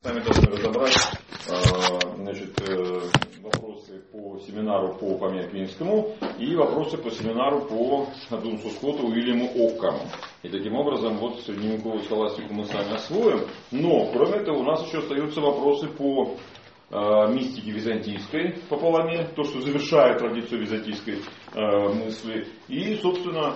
Сами должны разобрать вопросы по семинару по Фоме Аквинскому и вопросы по семинару по Дунсу Скотту Уильяму Оккаму. И таким образом вот средневековую схоластику мы сами освоим. Но кроме этого у нас еще остаются вопросы по мистике византийской по Паламе, то, что завершает традицию византийской мысли, и, собственно,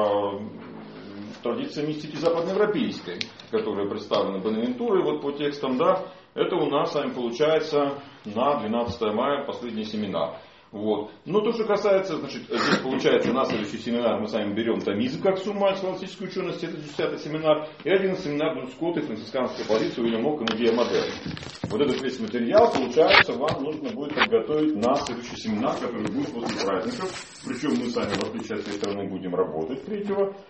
традиция мистики западноевропейской, которая представлена Бонавентурой вот по текстам, да, это у нас с вами получается на 12 мая последний семинар. Вот. Но то, что касается, значит, здесь получается на следующий семинар мы с вами берем Томизм как сумма схоластической учености, это 10-й семинар, и один семинар Дун Скотта и францисканская позиция Уильям Оккам идея модерна. Вот этот весь материал, получается, вам нужно будет подготовить на следующий семинар, который будет после праздников. Причем мы с вами, в отличие от этой стороны, будем работать 3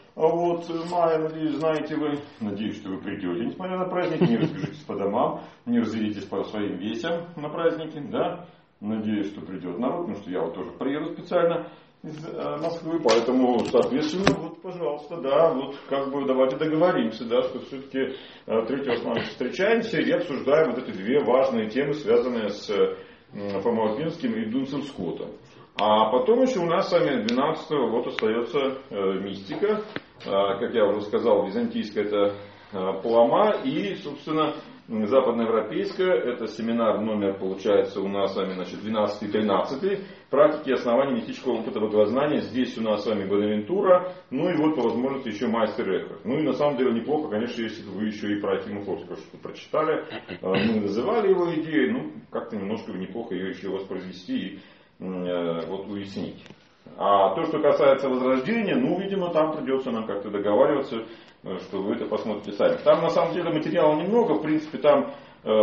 мая, надеюсь, знаете вы. Надеюсь, что вы придете, несмотря на праздники, не разбежитесь по домам, не разъедетесь по своим весям на праздники, да. Надеюсь, что придет народ, потому что я вот тоже приеду специально из Москвы, поэтому, соответственно, вот, пожалуйста, да, вот как бы давайте договоримся, да, что все-таки 3 мая встречаемся и обсуждаем вот эти 2 важные темы, связанные с Фомой Аквинским и Дунсом Скоттом. А потом еще у нас с вами 12-го вот остается мистика, как я уже сказал, византийская это Палама и, собственно, западноевропейская, это семинар номер, получается, у нас с вами, значит, 12 и 13, практики и основания мистического опыта богознания. Здесь у нас с вами Бонавентура, ну и вот по возможности еще Майстер Эхарт. Ну и на самом деле неплохо, конечно, если вы еще и про Тима Форского что-то прочитали. Мы называли его идеей, ну как-то немножко неплохо ее еще воспроизвести и вот уяснить. А то, что касается Возрождения, ну, видимо, там придется нам как-то договариваться, что вы это посмотрите сами. Там на самом деле материала немного, в принципе там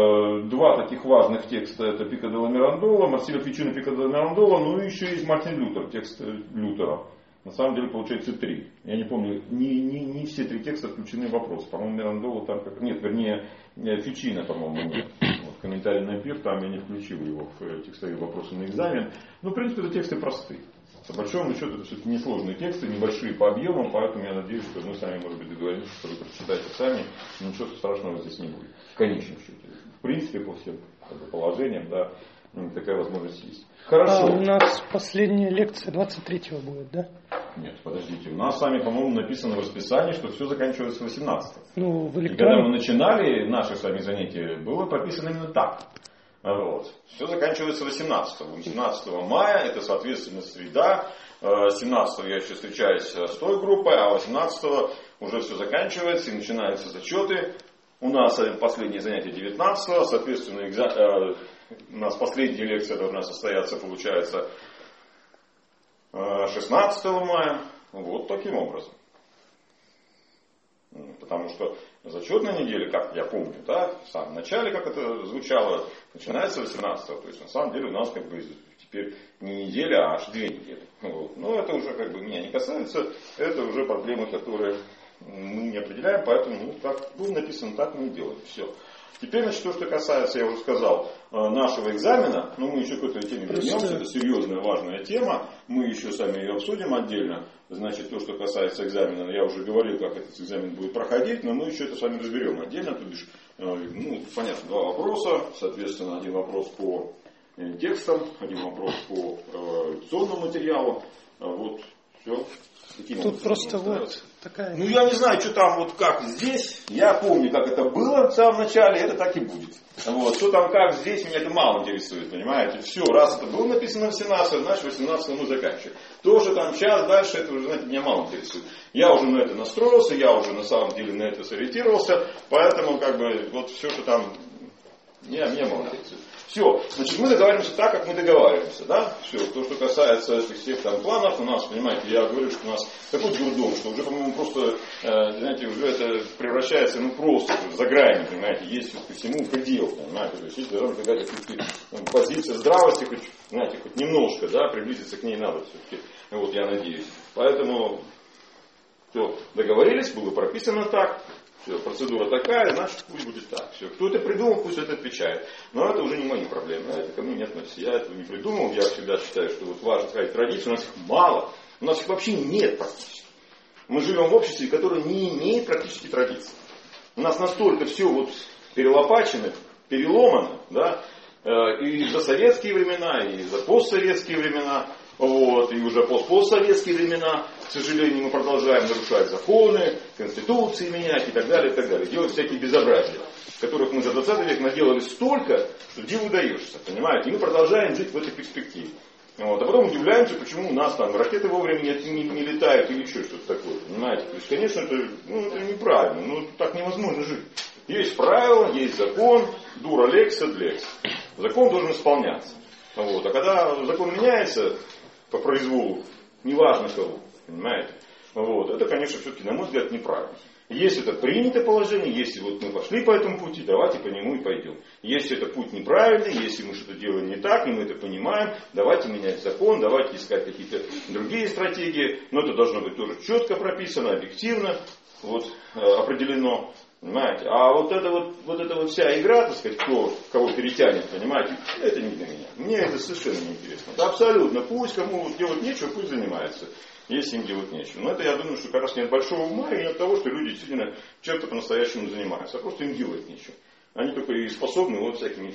2 таких важных текста, это Пико делла Мирандола, Марсилио Фичино Пико делла Мирандола, ну и еще есть Мартин Лютер, текст Лютера. На самом деле получается 3. Я не помню, не все 3 текста включены в вопрос. По-моему, Мирандола там как... Нет, вернее, Фичино, по-моему, нет. Вот, комментарий на пир, там я не включил его в текстовые вопросы на экзамен. Ну, в принципе, это тексты простые. По большому счету, это все-таки несложные тексты, небольшие по объемам, поэтому я надеюсь, что мы с вами, может быть, договоримся, что вы прочитаете сами, ничего страшного здесь не будет. В конечном счете. В принципе, по всем положениям, да, такая возможность есть. Хорошо. А у нас последняя лекция 23-го будет, да? Нет, подождите. У нас с вами, по-моему, написано в расписании, что все заканчивается 18-го. Ну, в И когда мы начинали наши с вами занятия, было прописано именно так. Вот. Все заканчивается 18-го. 18 мая, это, соответственно, среда. 17-го я еще встречаюсь с той группой, а 18-го уже все заканчивается и начинаются зачеты. У нас последнее занятие 19-го, соответственно, у нас последняя лекция должна состояться, получается, 16 мая. Вот таким образом. Потому что зачетная неделя, как я помню, да, в самом начале, как это звучало, начинается 18-го. То есть, на самом деле, у нас как бы теперь не неделя, а аж 2 недели. Вот. Но это уже как бы меня не касается. Это уже проблемы, которые мы не определяем. Поэтому, ну, как было написано, так мы и делаем. Все. Теперь, значит, то, что касается, я уже сказал, нашего экзамена, но мы еще к этой теме вернемся, это серьезная, важная тема, мы еще сами ее обсудим отдельно. Значит, то, что касается экзамена, я уже говорил, как этот экзамен будет проходить, но мы еще это с вами разберем отдельно. То бишь, ну, понятно, 2 вопроса, соответственно, 1 вопрос по текстам, 1 вопрос по лекционному материалу, вот, все. Тут просто вот такая... Ну, я не знаю, что там вот как здесь. Я помню, как это было в самом начале, это так и будет. Вот. Что там как здесь, меня это мало интересует, понимаете. Все, раз это было написано 18, значит 18 мы заканчиваем. То, что там час дальше, это уже, знаете, меня мало интересует. Я уже на это настроился, я уже на самом деле на это сориентировался, поэтому как бы вот все, что там, меня мало интересует. Все, значит, мы договариваемся так, как мы договариваемся, да? Все, то, что касается этих всех там планов у нас, понимаете, я говорю, что у нас такой дурдом, что уже, по-моему, просто, знаете, уже это превращается, ну, просто за гранью, понимаете, есть ко всему предел, понимаете, то есть есть должна быть какая-то позиция здравости, хоть, знаете, хоть немножко, да, приблизиться к ней надо все-таки, вот, я надеюсь. Поэтому, все, договорились, было прописано так. Все, процедура такая, значит, пусть будет так. Все. Кто это придумал, пусть это отвечает. Но это уже не мои проблемы, это ко мне не относится. Я этого не придумал, я всегда считаю, что вот важно сказать традиции, у нас их мало, у нас их вообще нет практически. Мы живем в обществе, которое не имеет практически традиций. У нас настолько все вот перелопачено, переломано, да, и за советские времена, и за постсоветские времена, вот, и уже постсоветские времена, к сожалению, мы продолжаем нарушать законы, конституции менять и так далее, делать всякие безобразия, которых мы за 20 век наделали столько, что диву даешься, понимаете, и мы продолжаем жить в этой перспективе. Вот, а потом удивляемся, почему у нас там ракеты вовремя не летают или еще что-то такое, понимаете. То есть, конечно, это неправильно, так невозможно жить. Есть правила, есть закон, дура лекс эд лекс. Закон должен исполняться. Вот. А когда закон меняется по произволу, неважно кого, понимаете, вот, это, конечно, все-таки, на мой взгляд, неправильно. Если это принято положение, если вот мы пошли по этому пути, давайте по нему и пойдем. Если это путь неправильный, если мы что-то делаем не так, и мы это понимаем, давайте менять закон, давайте искать какие-то другие стратегии. Но это должно быть тоже четко прописано, объективно, вот, определено. Понимаете? А вот эта вся игра, так сказать, кто кого перетянет, понимаете, это не для меня. Мне это совершенно не интересно. Это абсолютно. Пусть кому делать нечего, пусть занимается, если им делать нечего. Но это, я думаю, что как раз не от большого ума и не от того, что люди действительно чем-то по-настоящему занимаются, а просто им делать нечего. Они только и способны вот всякими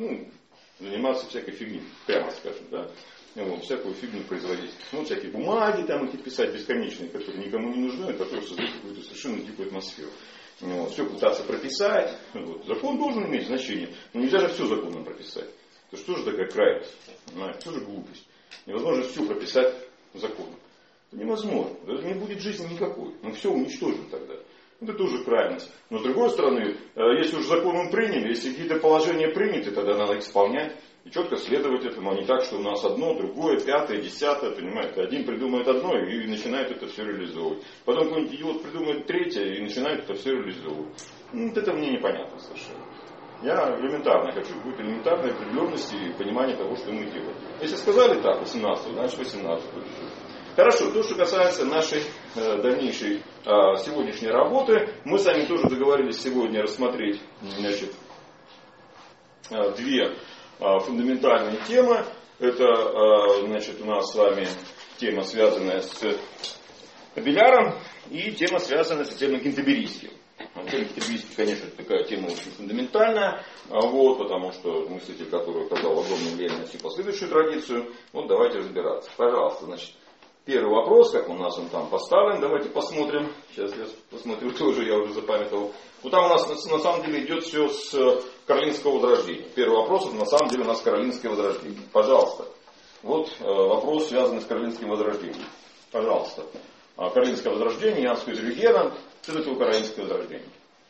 заниматься всякой фигней, прямо скажем, да. Вот, всякую фигню производить. Ну, всякие бумаги там эти писать бесконечные, которые никому не нужны, которые создают какую-то совершенно дикую атмосферу. Вот, все пытаться прописать. Вот. Закон должен иметь значение. Но нельзя же все законом прописать. Это что же такая крайность? Понимаете? Что же глупость? Невозможно все прописать законом. Это невозможно. Это не будет жизни никакой. Мы все уничтожим тогда. Это тоже крайность. Но с другой стороны, если уж закон он приняли, если какие-то положения приняты, тогда надо их исполнять. И четко следовать этому, а не так, что у нас одно, другое, пятое, десятое, понимаете. Один придумает одно и начинает это все реализовывать. Потом какой-нибудь идиот придумает третье и начинает это все реализовывать. Вот это мне непонятно совершенно. Я элементарно хочу какой-то элементарной определенности и понимания того, что мы делаем. Если сказали так, 18, значит 18. Хорошо, то, что касается нашей дальнейшей сегодняшней работы, мы с вами тоже договорились сегодня рассмотреть, значит, две фундаментальные темы. Это, значит, у нас с вами тема, связанная с Абеляром, и тема, связанная с Антоном Кентерберийским. Антон Кентерберийский, конечно, такая тема очень фундаментальная, вот, потому что мыслитель, который оказал огромное влияние на всю последующую традицию. Вот давайте разбираться. Пожалуйста, значит, первый вопрос, как у нас он там поставлен, давайте посмотрим. Сейчас я посмотрю тоже, я уже запамятовал. Вот там у нас на самом деле идет все с Каролинского возрождения. Первый вопрос, это на самом деле у нас Каролинское возрождение. Пожалуйста. Вот вопрос, связанный с Каролинским возрождением. Пожалуйста. Каролинское возрождение, Иоаннская Регена. Что такое Каролинское возрождение?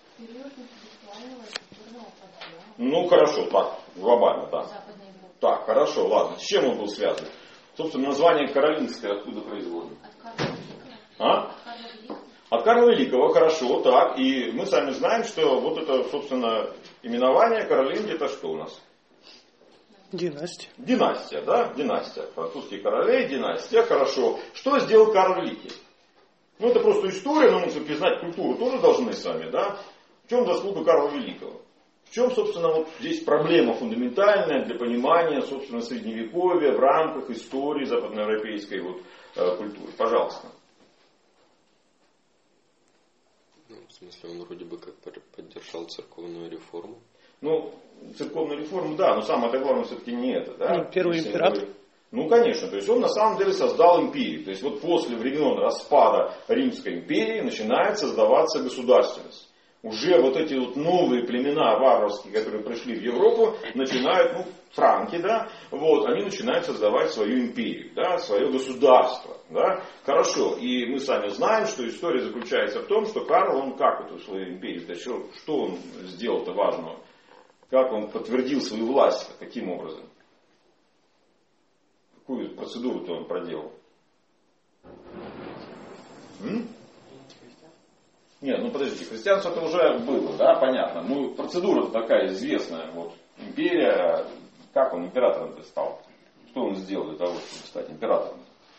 Ну хорошо, так, глобально, да. Так, хорошо, ладно. С чем он был связан? Собственно, название Каролинское откуда производим? От Карла Великого, хорошо, так. И мы сами знаем, что вот это, собственно, именование Каролинги, это что у нас? Династия. Династия, да? Династия. Французские королей, династия, хорошо. Что сделал Карл Великий? Ну, это просто история, но мы все-таки знать культуру тоже должны сами, да? В чем заслуга Карла Великого? В чем, собственно, вот здесь проблема фундаментальная для понимания, собственно, Средневековья в рамках истории западноевропейской вот, культуры? Пожалуйста. В смысле, он вроде бы как поддержал церковную реформу. Ну, церковную реформу, да, но самое главное все-таки не это, да? Ну, первый император. Ну, конечно, то есть он на самом деле создал империю. То есть вот после времен распада Римской империи начинает создаваться государственность. Уже вот эти вот новые племена варварские, которые пришли в Европу, начинают, ну, франки, да, вот, они начинают создавать свою империю, да, свое государство, да. Хорошо, и мы сами знаем, что история заключается в том, что Карл, он как эту свою империю, что он сделал-то важного, как он подтвердил свою власть, каким образом, какую процедуру-то он проделал. Нет, ну подождите, христианство это уже было, да, понятно. Ну, процедура такая известная. Вот, империя, как он императором-то стал? Что он сделал для того, чтобы стать императором?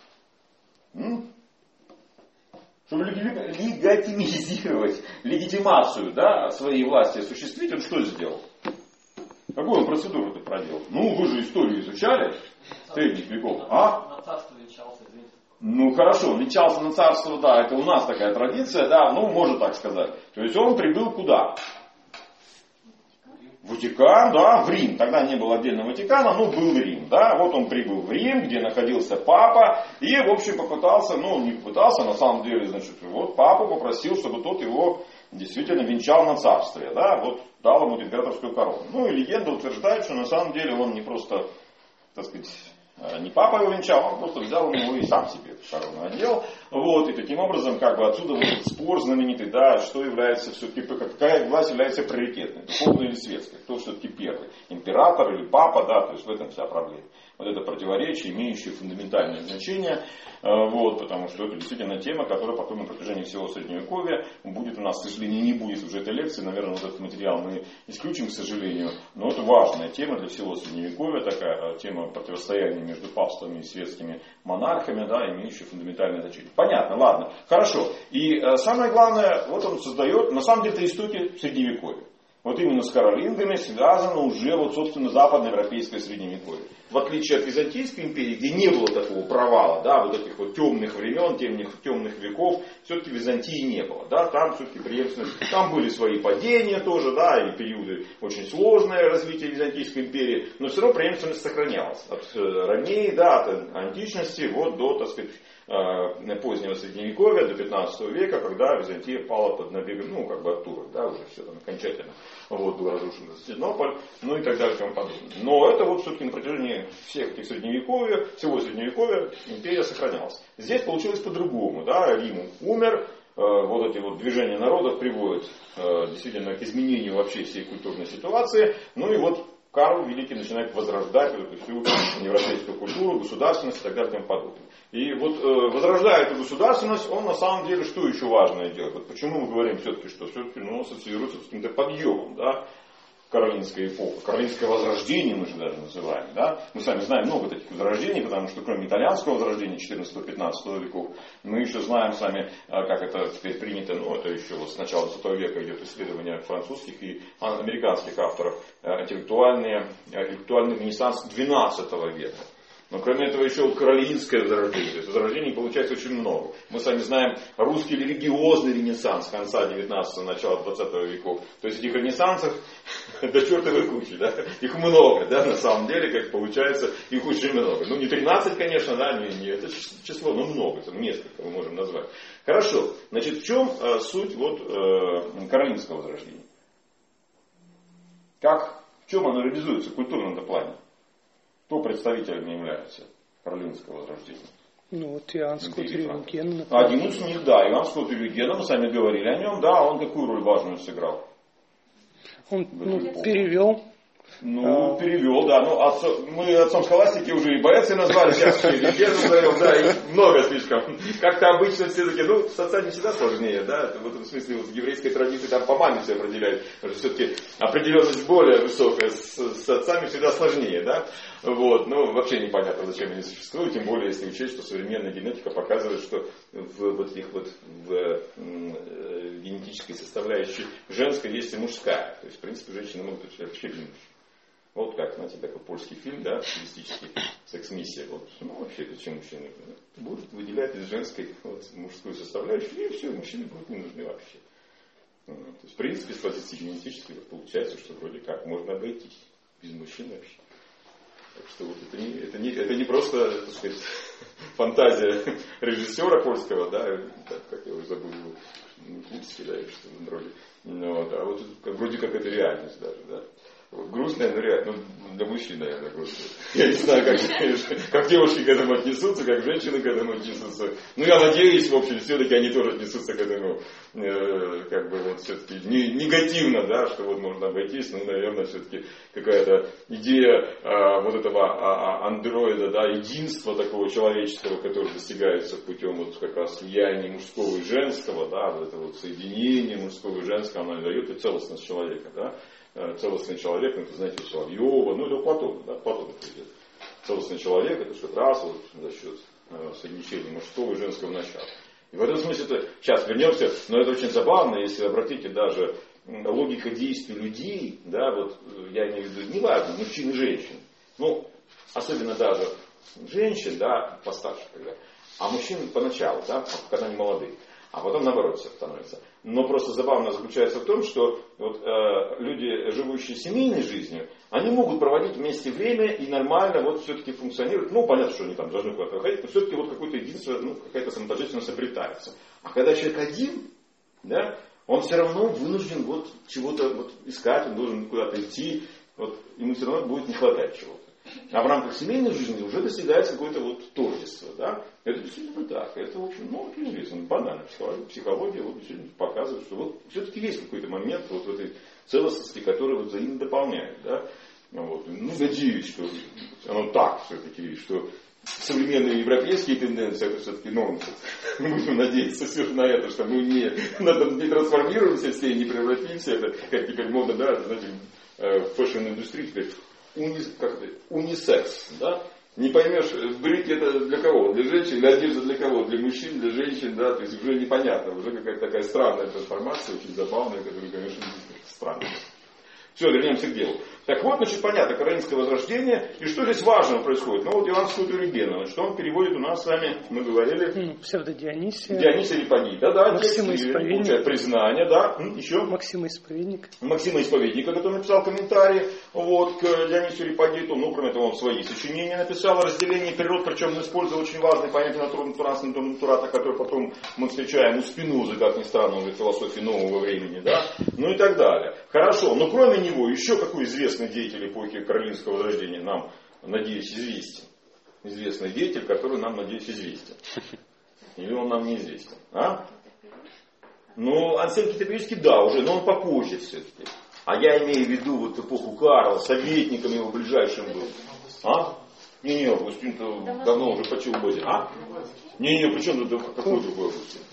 Чтобы легитимизировать легитимацию, да, своей власти осуществить, он что сделал? Какую он процедуру-то проделал? Ну, вы же историю изучали средних веков, а? Ну хорошо, венчался на царство, да, это у нас такая традиция, да, ну можно так сказать. То есть он прибыл куда? Ватикан, да, в Рим. Тогда не было отдельного Ватикана, но был Рим, да. Вот он прибыл в Рим, где находился папа, и, в общем, попытался, не попытался, на самом деле, значит, вот папу попросил, чтобы тот его действительно венчал на царствие, да, вот дал ему императорскую корону. И легенда утверждает, что на самом деле он не просто, так сказать, не папа его венчал, он просто взял у него и сам себе эту корону одел. Вот, и таким образом, отсюда вот этот спор знаменитый, да, что является все-таки, какая власть является приоритетной, духовной или светской, кто все-таки первый, император или папа, да, то есть в этом вся проблема. Вот это противоречие, имеющее фундаментальное значение, вот, потому что это действительно тема, которая потом на протяжении всего Средневековья будет у нас, к сожалению, не будет уже этой лекции, наверное, вот этот материал мы исключим, к сожалению, но это важная тема для всего Средневековья, такая тема противостояния между папствами и светскими монархами, да, имеющая фундаментальное значение. Понятно, ладно, хорошо. И самое главное, вот он создает, на самом деле, это истоки Средневековья. Вот именно с каролингами связано уже, вот, собственно, западноевропейское Средневековье. В отличие от Византийской империи, где не было такого провала, да, вот этих вот темных времен, темных веков, все-таки в Византии не было. Да, там все-таки преемственность, там были свои падения тоже, да, и периоды очень сложное развитие Византийской империи, но все равно преемственность сохранялась. От ранней, да, от античности вот до, так сказать, позднего Средневековья, до 15 века, когда Византия пала под набегом, от турок, да, уже все там окончательно, вот, был разрушен Константинополь, и так далее, и тому подобное. Но это вот все-таки на протяжении всех этих всего Средневековья империя сохранялась. Здесь получилось по-другому, да, Рим умер, вот эти вот движения народов приводят действительно к изменению вообще всей культурной ситуации, и вот Карл Великий начинает возрождать эту всю европейскую культуру, государственность и так далее и тому подобное. И вот возрождая эту государственность, он на самом деле что еще важное делает? Вот почему мы говорим все-таки, что все-таки ассоциируется с каким-то подъемом, да? Каролинская эпоха, Каролинское возрождение мы же даже называем, да? Мы сами знаем много таких возрождений, потому что кроме итальянского возрождения 14-15 веков, мы еще знаем сами, как это теперь принято, это еще вот с начала 20 века идет исследование французских и американских авторов, интеллектуальный ренессанс 12 века. Но кроме этого еще вот каролинское возрождение. То есть возрождений получается очень много. Мы с вами знаем русский религиозный ренессанс конца 19-го, начала 20 веков. То есть этих ренессансов до чертовой кучи, да? Их много, да, на самом деле, как получается, их очень много. Не 13, конечно, да, не это число, но много, там несколько мы можем назвать. Хорошо, значит, в чем суть каролинского возрождения? В чем оно реализуется в культурном плане? Кто представителями является каролинского возрождения? Иоанн Скот-Рюйген. Один из них, да, Иоанн Скот-Рюйген, мы сами говорили о нем, да, он какую роль важную сыграл? Он перевел. Перевел, да. Мы отцом схоластики уже и Боэци назвали, сейчас Рюйген назовем, да, и много слишком. Как-то обычно все-таки, с отцами всегда сложнее, да, в этом смысле в еврейской традиции там по маме все определяют, потому что все-таки определенность более высокая, с отцами всегда сложнее, да. Вот, вообще непонятно, зачем они существуют, тем более, если учесть, что современная генетика показывает, что в генетической составляющей женской есть и мужская. То есть, в принципе, женщины могут быть вообще мужчины. Вот как, знаете, такой польский фильм, да, стилистический, «Секс-миссия». Вот, вообще, зачем мужчины будут выделять из женской мужскую составляющую, и все, мужчины будут не нужны вообще. То есть, в принципе, с позиции генетической получается, что вроде как можно обойтись без мужчин вообще. Так что вот это не просто, так сказать, фантазия режиссера польского, да, как я уже забыл его, Курский, да, или что-то вроде. А вот это, вроде как это реальность даже, да. Грустная, но реально, для мужчин, наверное, грустная. Я не знаю, как девушки к этому отнесутся, как женщины к этому отнесутся. Я надеюсь, в общем, все-таки они тоже отнесутся к этому, все-таки негативно, да, что можно обойтись, наверное, все-таки какая-то идея этого андроида, да, единства такого человеческого, которое достигается путем как раз слияния мужского и женского, да, это соединение мужского и женского, оно дает и целостность человека, да. Целостный человек, это, знаете, у Соловьева, это у Платона, да, Платон придет. Целостный человек, это как раз за счет совмещения мужского и женского начала. И в этом смысле, сейчас вернемся, но это очень забавно, если обратите даже логика действий людей, да, я имею в виду, не важно, мужчин и женщин, особенно даже женщин, да, постарше, а мужчин поначалу, да, когда они молодые. а потом наоборот все становится. Но просто забавно заключается в том, что вот, люди, живущие семейной жизнью, они могут проводить вместе время и нормально вот все-таки функционируют. Ну, понятно, что они там должны куда-то выходить, но все-таки вот какое-то единство, ну, какая-то самоотождественность обретается. А когда человек один, да, он все равно вынужден вот чего-то вот искать, он должен куда-то идти, вот, ему все равно будет не хватать чего-то. А в рамках семейной жизни уже достигается какое-то вот тождество. Да? Это действительно так. Это, в общем, ну, это известно, банально. Психология вот, действительно показывает, что вот все-таки есть какой-то момент вот в этой целостности, который вот взаимно дополняет. Да? Вот. Ну, надеюсь, что оно так все-таки, что современные европейские тенденции, это все-таки нонсенс. Мы будем надеяться все на это, что мы не трансформируемся все, не превратимся. Это, как теперь модно, да, знаете, в фэшн-индустрии теперь унисекс, да? Не поймешь, брюки это для кого? Для женщин, для одежды для кого? Для мужчин, для женщин, да? То есть уже непонятно, уже какая-то такая странная трансформация, очень забавная, которая, конечно, странная. Все, вернемся к делу. Так вот, значит, понятно, каролинское возрождение. И что здесь важного происходит? Ну вот Иоанн Скутер-Регена, что он переводит у нас с вами, мы говорили... Псевдодионисия. Дионисия Репагий, да, Максима Исповедник. Получает признание, да. Еще? Максима Исповедник. Максима Исповедника, который написал комментарии вот, к Дионисию Репагиту. Ну, кроме того, он свои сочинения написал о разделении природ, причем он использовал очень важные понятия натурата, которые потом мы встречаем у Спинозы, как ни странно, уже в философии нового времени, да, ну и так далее. Хорошо, но кроме него еще какой известный деятель эпохи Каролинского возрождения нам, надеюсь, известен. Известный деятель, который нам, надеюсь, известен. Или он нам неизвестен. А? Ну, Ансельм Кентерберийский, да, уже, но он попозже все-таки. А я имею в виду вот эпоху Карла, советником его ближайшим был. А? Не, Августин-то давно уже почил в Бозе. А? Не, при чем тут какой другой Августин?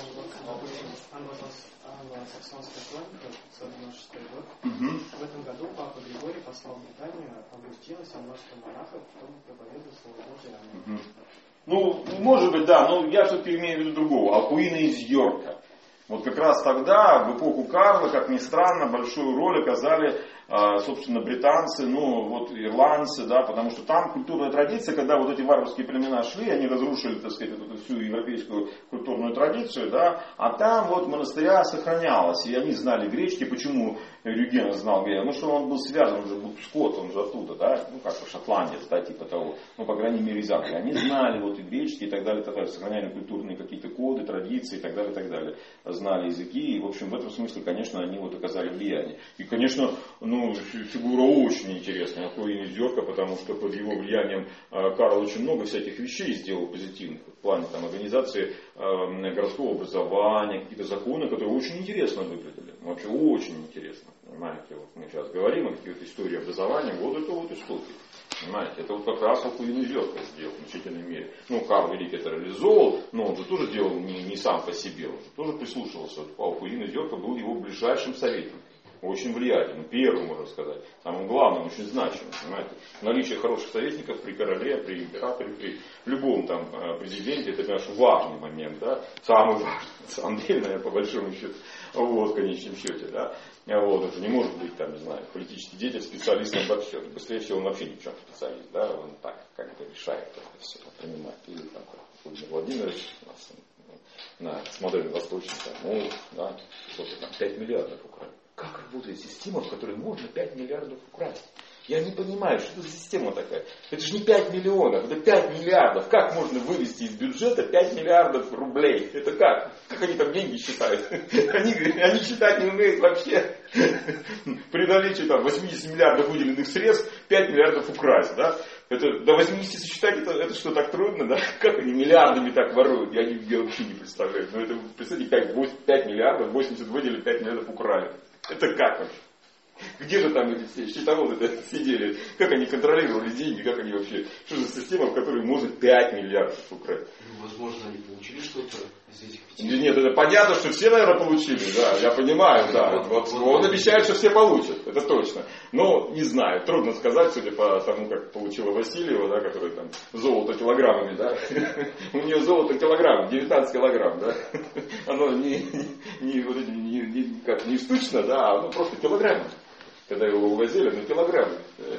Саксонская хроника, 596 год. В этом году Папа Григорий послал в Британию Августина, самборского монаха, чтобы проповедовать Слово Божие. Ну, может быть, да, но я все-таки имею в виду другого. Акуина из Йорка. Вот как раз тогда, в эпоху Карла, как ни странно, большую роль оказали, собственно, британцы, ну, вот ирландцы, да, потому что там культурная традиция, когда вот эти варварские племена шли, они разрушили, так сказать, эту всю европейскую культурную традицию, да, а там вот монастыря сохранялась, и они знали греческий. Почему Рюген знал греческий? Ну, что он был связан уже, был скот, он же оттуда, да, ну, как бы шотландец, да, типа того, ну, по крайней мере, из Англии. Они знали вот и греческий, и так далее, сохраняли культурные какие-то коды, традиции, и так далее, знали языки, и, в общем, в этом смысле, конечно, они вот оказали влияние. И, конечно, ну, фигура очень интересная, Акуин из Йорка, потому что под его влиянием Карл очень много всяких вещей сделал позитивных в плане там, организации городского образования, какие-то законы, которые очень интересно выглядели. Вообще очень интересно. Понимаете, вот мы сейчас говорим о каких-то истории образования, вот это вот история. Понимаете, это вот как раз Акуин из Йорка сделал в значительной мере. Ну, Карл Великий это реализовал, но он же тоже делал не сам по себе, он же тоже прислушивался. Акуин из Йорка был его ближайшим советником. Очень влиятельным, первым, можно сказать, самым главным, очень значимым, понимаете. Наличие хороших советников при короле, при императоре, при любом там президенте, это, конечно, важный момент, да, самый важный, на самом деле, наверное, по большому счету, вот, в конечном счете, да. Вот, это не может быть, там, не знаю, политический деятель специалистом во всем. Быстрее всего, он вообще ни в чем специалист, да, он так как-то решает это все, принимает. Или там, как Владимир Владимирович у нас с модельным восточником, ну, да, что-то там, 5 миллиардов украли. Как работает система, в которой можно 5 миллиардов украсть? Я не понимаю, что это за система такая. Это же не 5 миллионов, это 5 миллиардов. Как можно вывести из бюджета 5 миллиардов рублей? Это как? Как они там деньги считают? Они считать не умеют вообще. При наличии там 80 миллиардов выделенных средств 5 миллиардов украсть, да? Это до 80 сосчитать, это что, так трудно, да? Как они миллиардами так воруют? Я вообще не представляю. Но это, представьте, 5 миллиардов, 80 выделили, 5 миллиардов украли. Это как вообще? Где же там эти все счетоводы сидели? Как они контролировали деньги? Как они вообще? Что за система, в которой может 5 миллиардов украсть? Возможно, они получили что-то из этих 5. Нет, это понятно, что все, наверное, получили. Да, я понимаю, да. Вот он обещает, что все получат. Это точно. Но не знаю. Трудно сказать, судя по тому, как получила Васильева, да, которая там золото килограммами, да. У нее золото килограмм, 19 килограмм, да. Оно не штучно, да, оно просто килограммами. когда его увозили, на килограмм.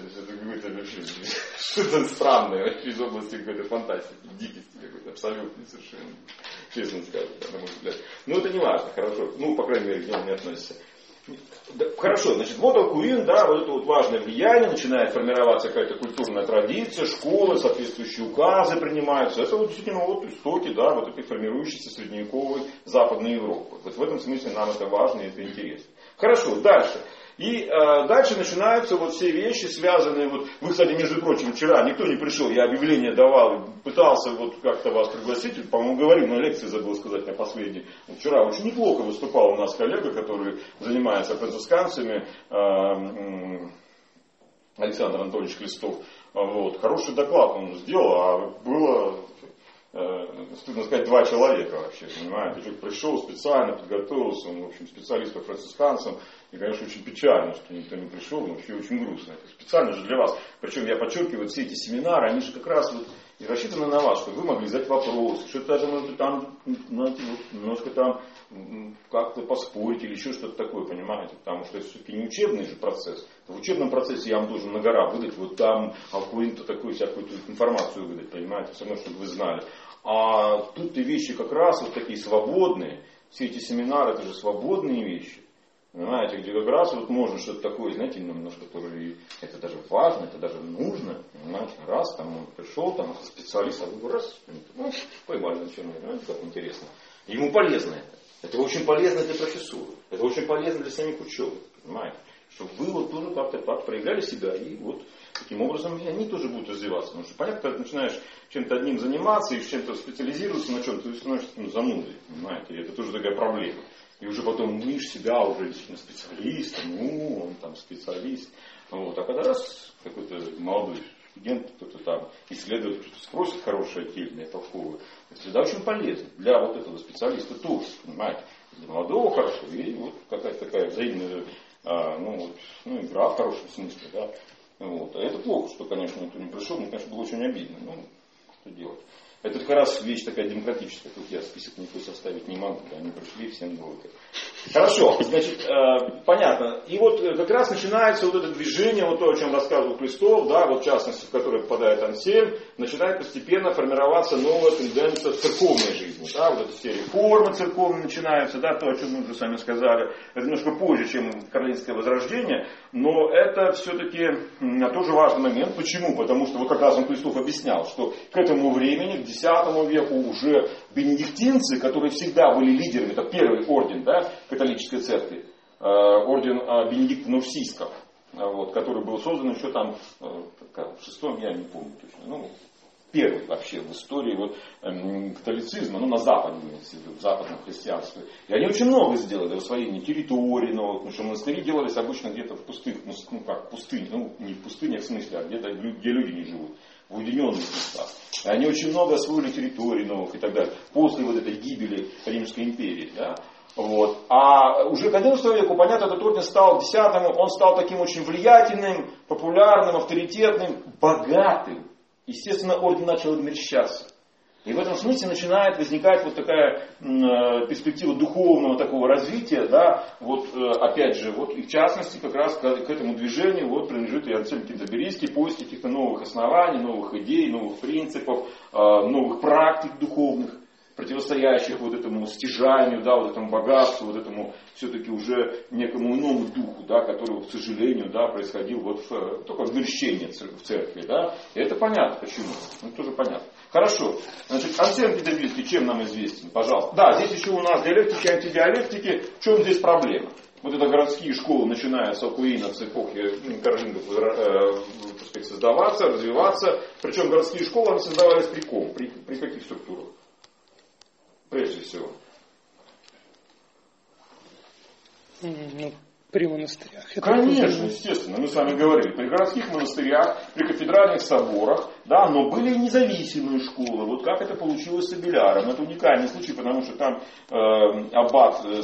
Что-то странное из области какой-то фантастики, дикости какой-то, абсолютно совершенно, честно сказать, на мой взгляд. Но это не важно, хорошо, ну, по крайней мере, к нему не относится. Хорошо, значит, вот Алкуин, да, вот это вот важное влияние, начинает формироваться какая-то культурная традиция, школы, соответствующие указы принимаются. Это вот действительно вот истоки, да, вот этой формирующейся средневековой Западной Европы. Вот в этом смысле нам это важно и это интересно. Хорошо, дальше. И дальше начинаются вот все вещи, связанные, вот, вы, кстати, между прочим, вчера никто не пришел, я объявление давал, пытался вот как-то вас пригласить, по-моему, говорил на лекции, забыл сказать на последней. Вчера очень неплохо выступал у нас коллега, который занимается францисканцами, Александр Анатольевич Крестов. Вот. Хороший доклад он сделал, а было, стыдно сказать, 2 человека вообще, понимаете. Человек пришел специально, подготовился, он, в общем, специалист по францисканцам. И, конечно, очень печально, что никто не пришел, но вообще очень грустно. Это специально же для вас. Причем я подчеркиваю, все эти семинары, они же как раз вот и рассчитаны на вас, чтобы вы могли задать вопросы, что-то даже, может быть, там, немножко там как-то поспорить или еще что-то такое, понимаете? Потому что это все-таки не учебный же процесс. В учебном процессе я вам должен на гора выдать, вот там Алкуин-то такую всякую информацию выдать, понимаете? Все равно, чтобы вы знали. А тут-то вещи как раз вот такие свободные. Все эти семинары, это же свободные вещи. Понимаете, где как раз вот можно что-то такое, знаете, немножко тоже, это даже важно, это даже нужно, понимаете, раз там он пришел, там специалист, а вы раз, ну, поймали на чем, понимаете, как интересно. Ему полезно это. Это очень полезно для профессуры, это очень полезно для самих ученых, понимаете, чтобы вы вот тоже как-то проявляли себя, и вот таким образом они тоже будут развиваться. Потому что понятно, когда ты начинаешь чем-то одним заниматься и чем-то специализироваться на чем-то, ты становишься занудой, понимаете, и это тоже такая проблема. И уже потом мнишь себя уже действительно специалистом, ну, он там специалист. Вот. А когда раз какой-то молодой студент, кто-то там исследует, кто-то спросит хорошее, отдельное, толковое, это всегда очень полезно. Для вот этого специалиста тоже, понимаете. Для молодого хорошо, и вот какая-то такая взаимная игра в хорошем смысле. Да. Вот. А это плохо, что, конечно, никто не пришел, мне, конечно, было очень обидно. Ну, что делать. Это как раз вещь такая демократическая. Тут я список никакой составить не могу. Они пришли, всем двойка. Хорошо, значит, понятно. И вот как раз начинается вот это движение, вот то, о чем рассказывал Крестов, да, вот в частности, в которое попадает Ансельм, начинает постепенно формироваться новая тенденция в церковной жизни. Да, вот эти все реформы церковные начинаются, да, то, о чем мы уже с вами сказали. Это немножко позже, чем Каролинское возрождение, но это все-таки тоже важный момент. Почему? Потому что вот как раз Крестов объяснял, что к этому времени, к X веку уже бенедиктинцы, которые всегда были лидерами, это первый орден, да, католической церкви, орден бенедиктинов-сийсков, вот, который был создан еще там в VI, я не помню точно, ну, первый вообще в истории вот, католицизма, ну, на Западе, в западном христианстве. И они очень много сделали в освоении территорий новых, потому что монастыри делались обычно где-то в пустых, ну как, пустыне, ну, не в пустынях в смысле, а где-то, где люди не живут, в уединенных местах. И они очень много освоили территорий новых и так далее, после вот этой гибели Римской империи, да. Вот. А уже к XI веку, понятно, этот орден стал, X, он стал таким очень влиятельным, популярным, авторитетным, богатым. Естественно, орден начал обмерщаться. И в этом смысле начинает возникать вот такая перспектива духовного такого развития, да, вот опять же, вот и в частности как раз к этому движению вот принадлежит и Ансельм Кентерберийский, поиск каких-то новых оснований, новых идей, новых принципов, новых практик духовных, противостоящих вот этому стяжанию, да, вот этому богатству, вот этому все-таки уже некому иному духу, да, который, к сожалению, да, происходил вот только обмерщение в церкви, да, и это понятно, почему, ну, тоже понятно. Хорошо, значит, Ансельм Кентерберийский чем нам известен, пожалуйста. Да, здесь еще у нас диалектики, антидиалектики, в чем здесь проблема? Вот это городские школы, начиная с Алкуина, с эпохи Каролингов, так сказать, создаваться, развиваться, причем городские школы, они создавались при ком, при каких структурах? Прежде всего. Ну, при монастырях. Конечно, естественно, мы с вами говорили, при городских монастырях, при кафедральных соборах, да, но были и независимые школы. Вот как это получилось с Абеляром. Это уникальный случай, потому что там аббатство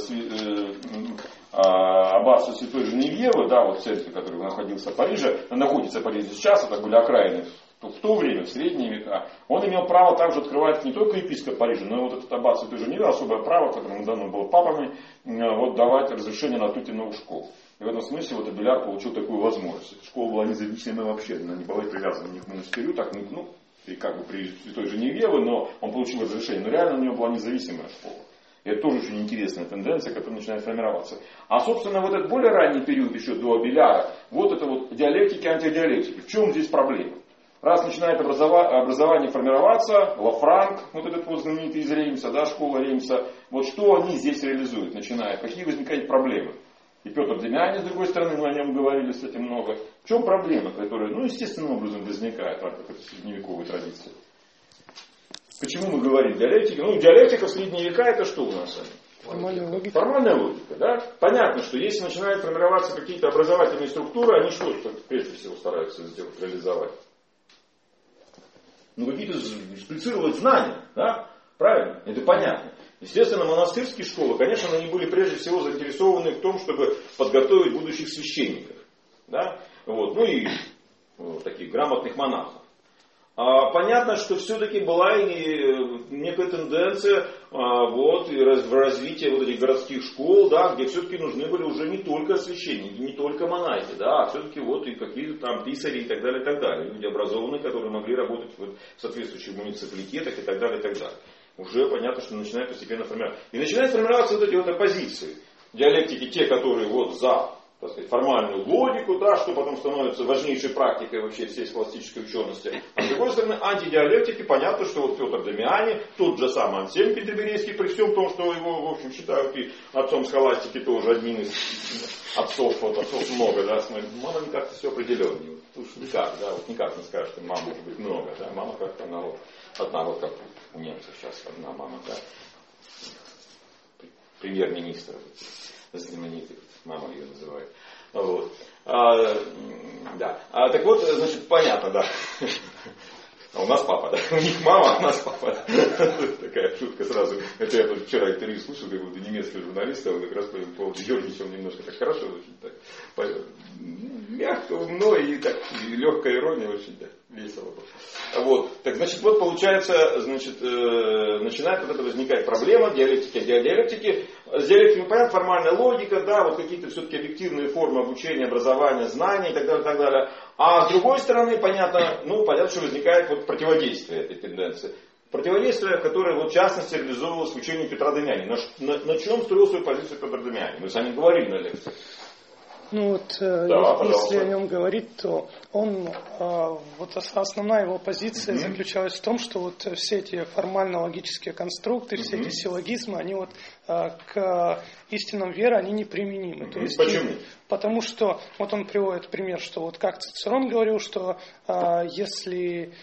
Святой Женевьевы, да, вот церковь, которая находился в Париже, находится в Париже сейчас, это были окраины в то время, в средние века, он имел право также открывать не только епископ Парижа, но и вот этот аббат Святой Женеве, особое право, которое дано было папами, вот давать разрешение на открытие новых школ. И в этом смысле вот Абеляр получил такую возможность. Эта школа была независимой вообще, она не была привязана ни к монастырю, так, ну, и как бы при Святой Женевьеве, но он получил разрешение. Но реально у него была независимая школа. И это тоже очень интересная тенденция, которая начинает формироваться. А, собственно, вот этот более ранний период, еще до Абеляра, вот это вот диалектики, антидиалектики. В чем здесь проблема? Раз начинает образование формироваться, Лафранк, вот этот вот знаменитый из Реймса, да, школа Реймса, вот что они здесь реализуют, начинают, какие возникают проблемы? И Петр Демиане, с другой стороны, мы о нем говорили, кстати, много. В чем проблема, которая, ну, естественным образом возникает в рамках этой средневековой традиции? Почему мы говорим диалектики? Ну, диалектика в средние века это что у нас? Формальная логика. Формальная логика, да? Понятно, что если начинают формироваться какие-то образовательные структуры, они что прежде всего стараются сделать, реализовать? Ну, какие-то сплицировать знания, да? Правильно? Это понятно. Естественно, монастырские школы, конечно, они были прежде всего заинтересованы в том, чтобы подготовить будущих священников. Да? Вот. Ну и таких грамотных монахов. Понятно, что все-таки была и некая тенденция вот, и в развитии вот этих городских школ, да, где все-таки нужны были уже не только священники, не только монахи, да, а все-таки вот и какие-то там писари и так далее, и так далее. Люди образованные, которые могли работать вот в соответствующих муниципалитетах и так далее, и так далее. Уже понятно, что начинает постепенно формироваться. И начинают формироваться вот эти вот оппозиции. Диалектики, те, которые вот за, так сказать, формальную логику, да, что потом становится важнейшей практикой вообще всей схоластической учености. А с другой стороны, антидиалектики, понятно, что вот Петр Дамиани, тот же самый Ансельм Кентерберийский, при всем том, что его, в общем, считают и отцом схоластики тоже одним из отцов, вот отцов много, да, мама не как-то все определеннее. Уж никак, да, вот никак не скажешь, что мам может быть много, да, мама как-то народ. Одна вот как у немцев сейчас, одна мама, да, премьер-министр знаменитый, мама ее называет. Вот. Да. Так вот, значит, понятно, да. А у нас папа, да? У них мама, а у нас папа. Такая шутка сразу. Это я вчера интервью слушал какого-то немецкого журналиста, он как раз по этому поводу ерничал немножко так хорошо, очень так мягко, умно и так, и легкая ирония, очень так весело было. Вот. Так, значит, вот получается, значит, начинает вот это возникать проблема диалектики. С диалектикой, понятно, формальная логика, да, вот какие-то все-таки объективные формы обучения, образования, знаний и так далее, и так далее. А с другой стороны, понятно, что возникает вот противодействие этой тенденции. Противодействие, которое вот, в частности реализовывалось в учении Петра Дамиани. На чем строил свою позицию Петр Дамиани? Мы с вами говорили на лекции. Ну вот, Да, если о нем говорить, то он, вот основная его позиция заключалась в том, что вот все эти формально-логические конструкты, все эти силлогизмы, они вот к истинам веры, они неприменимы. То есть, почему? Потому что, вот он приводит пример, что вот как Цицерон говорил, что если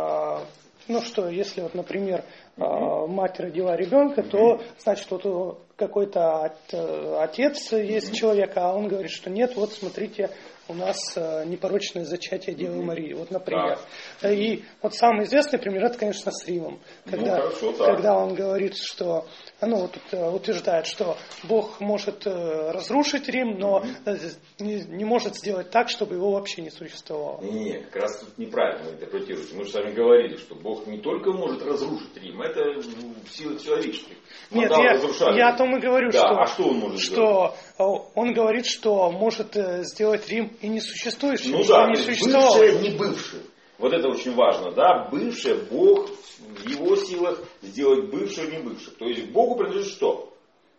вот, например, мать родила ребенка, то, значит, вот какой-то отец есть человек, а он говорит, что нет, вот смотрите, у нас непорочное зачатие Девы Марии, вот, например. Да. И вот самый известный пример, это, конечно, с Римом, когда он говорит, что, утверждает, что Бог может разрушить Рим, но не может сделать так, чтобы его вообще не существовало. Нет, как раз тут неправильно интерпретируете. Мы же с вами говорили, что Бог не только может разрушить Рим, это сила человеческих. Нет, я о том и говорю, да, что он может сделать? Он говорит, что может сделать Рим и не существующим, не существовало. Бывшее, не бывшее. Вот это очень важно, да, бывшее, Бог в его силах сделать бывшее, не бывшее. То есть Богу принадлежит что?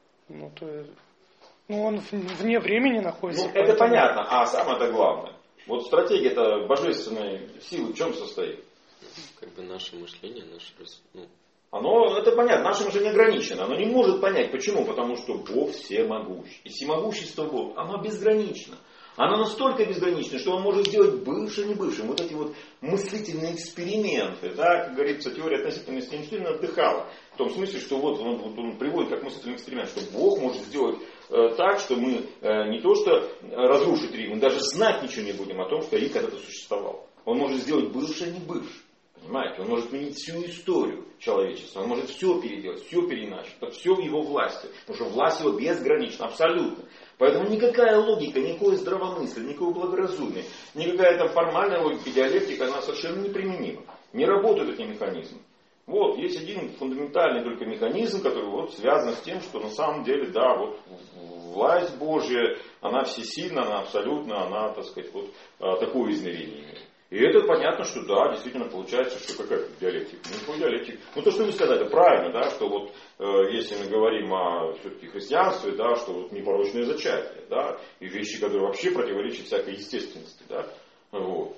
Он вне времени находится. Это понятно, а самое-то главное. Вот стратегия-то божественной силы в чем состоит? Как бы наше мышление, это понятно, наше мышление ограничено, оно не может понять. Почему? Потому что Бог всемогущ. И всемогущество Бога, оно безгранично. Оно настолько безгранично, что он может сделать бывшее не бывшим. Вот эти вот мыслительные эксперименты, да, как говорится, теория относительности Эйнштейна отдыхала. В том смысле, что вот он приводит как мыслительный эксперимент, что Бог может сделать так, что мы не то что разрушить Рим, мы даже знать ничего не будем о том, что Рим когда-то существовал. Он может сделать бывшее не бывшее. Понимаете? Он может изменить всю историю человечества, он может все переделать, все переиначить, все в его власти, потому что власть его безгранична, абсолютно. Поэтому никакая логика, никакое здравомыслие, никакое благоразумие, никакая там формальная логика, диалектика, она совершенно неприменима. Не работают эти механизмы. Вот, есть один фундаментальный только механизм, который вот связан с тем, что на самом деле, да, вот власть Божья, она всесильна, она абсолютно, она, так сказать, вот такое измерение имеет. И это понятно, что да, действительно получается, что какая-то диалектика. Никакой диалектик. Ну то, что вы сказали, правильно, да, что вот если мы говорим о все-таки христианстве, да, что вот непорочное зачатие, да, и вещи, которые вообще противоречат всякой естественности, да, вот.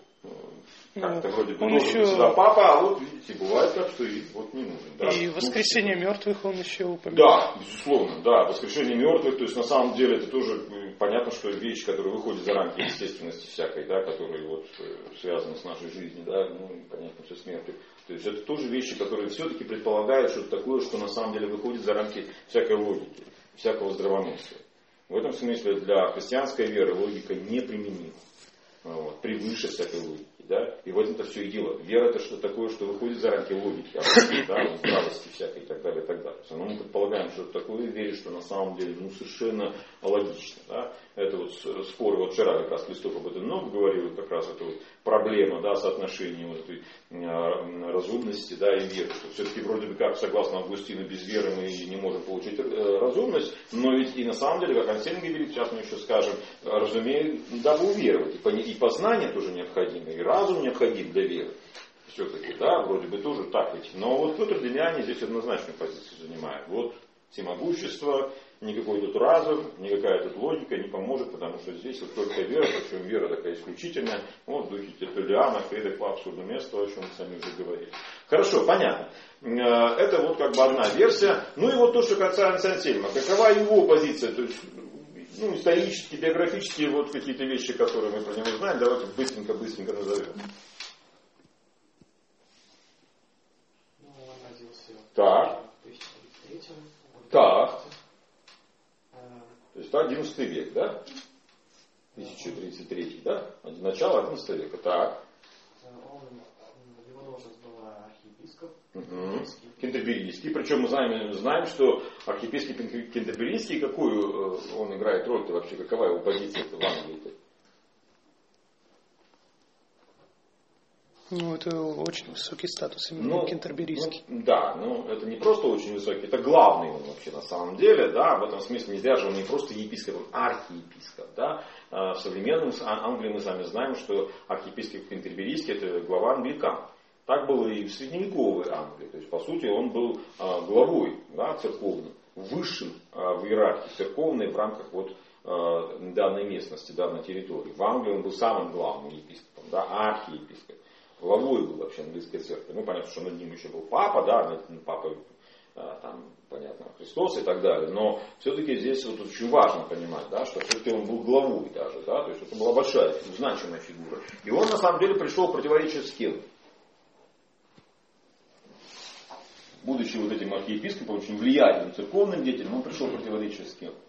Как-то вроде бы еще... сюда папа, а вот видите, бывает так, что и вот не нужен. Да? И воскресение мертвых он еще упомянул. Да, безусловно, да, воскрешение мертвых, то есть на самом деле это тоже понятно, что вещь, которая выходит за рамки естественности всякой, да, которые вот связаны с нашей жизнью, да, ну и понятно, со смертью. То есть это тоже вещи, которые все-таки предполагают что-то такое, что на самом деле выходит за рамки всякой логики, всякого здравомыслия. В этом смысле для христианской веры логика неприменима. Вот, превыше всякой логики. Да? И в этом-то все и дело. Вера это что-то такое, что выходит за рамки логики, да, здравости всякой и так далее, и так далее. Но мы предполагаем, что это такое, и верим, что на самом деле совершенно логично. Да? Это вот споры, вот вчера как раз Христов об этом много говорил, как раз это вот проблема, да, соотношения вот этой разумности, да, и веры. Все-таки вроде бы как, согласно Августину, без веры мы не можем получить разумность, но ведь и на самом деле, как Ансельм говорит, сейчас мы еще скажем, разумеем, дабы уверовать. И познание тоже необходимо, и разум необходим для веры. Все-таки, да, вроде бы тоже так ведь. Но вот Петр Демьяне здесь однозначную позицию занимает. Вот всемогущество, никакой тут разум, никакая тут логика не поможет, потому что здесь вот только вера, причем вера такая исключительная, вот в духе Тертуллиана, кредо по абсурду место, о чем мы сами уже говорили. Хорошо, понятно. Это вот как бы одна версия. Ну и вот то, что касается Ансельма. Какова его позиция? То есть, ну, исторические, биографические вот какие-то вещи, которые мы про него знаем, давайте быстренько назовем. Ну, он родился Так. в 1033 Так. То есть это 11 век, да? 1033, да? Начало 11 века. Так. Его должность была архиепископ. Угу. Кентерберийский. Причем мы знаем, что архиепископ Кентерберийский, какую он играет роль-то вообще, какова его позиция в Англии-то? Ну, это очень высокий статус именно кентерберийский. Ну, да, ну это не просто очень высокий, это главный он вообще на самом деле, да, в этом смысле нельзя же он не просто епископ, он архиепископ, да. В современном Англии мы сами знаем, что архиепископ Кентерберийский это глава англикан. Так было и в средневековой Англии, то есть по сути он был главой, да, церковным, высшим в иерархии церковной в рамках вот данной местности, данной территории. В Англии он был самым главным епископом, да, архиепископ. Главой был вообще английской церкви. Ну, понятно, что над ним еще был папа, да, папа, там, понятно, Христос и так далее. Но все-таки здесь вот очень важно понимать, да, что все-таки он был главой даже, да, то есть это была большая, значимая фигура. И он на самом деле пришел в противоречие с кем? Будучи вот этим архиепископом, очень влиятельным церковным деятелем, он пришел в противоречие с кем?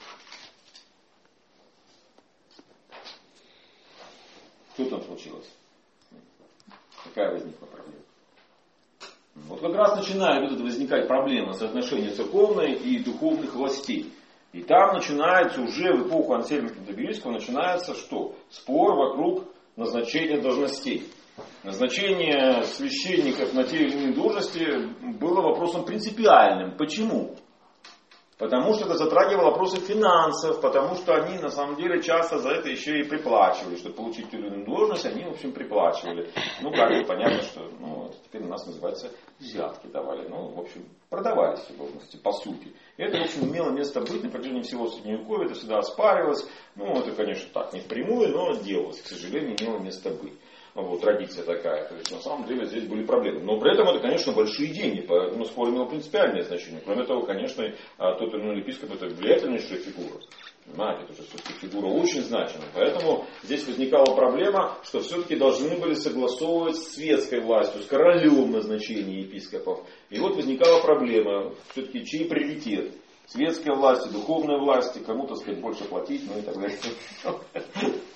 Что там случилось? Какая возникла проблема? Вот как раз начинает возникать проблема соотношения церковной и духовных властей. И там начинается уже в эпоху Ансельма Кентерберийского начинается что? Спор вокруг назначения должностей. Назначение священников на те или иные должности было вопросом принципиальным. Почему? Потому что это затрагивало вопросы финансов, потому что они на самом деле часто за это еще и приплачивали. Чтобы получить ту или иную должность, они в общем приплачивали. Ну как бы понятно, что теперь у нас называется взятки давали. Ну в общем продавались эти должности по сути. И это в общем имело место быть на протяжении всего Средневековья, это всегда оспаривалось. Ну это конечно так, не впрямую, но делалось. К сожалению, имело место быть. Вот, традиция такая. То есть, на самом деле, здесь были проблемы. Но при этом это, конечно, большие деньги. Поэтому спор имел принципиальное значение. Кроме того, конечно, тот или иной епископ это влиятельнейшая фигура. Понимаете, это уже все-таки фигура очень значимая. Поэтому здесь возникала проблема, что все-таки должны были согласовывать с светской властью, с королем назначение епископов. И вот возникала проблема, все-таки чей приоритет? Светской власти, духовной власти, кому, так сказать, больше платить, ну и так далее.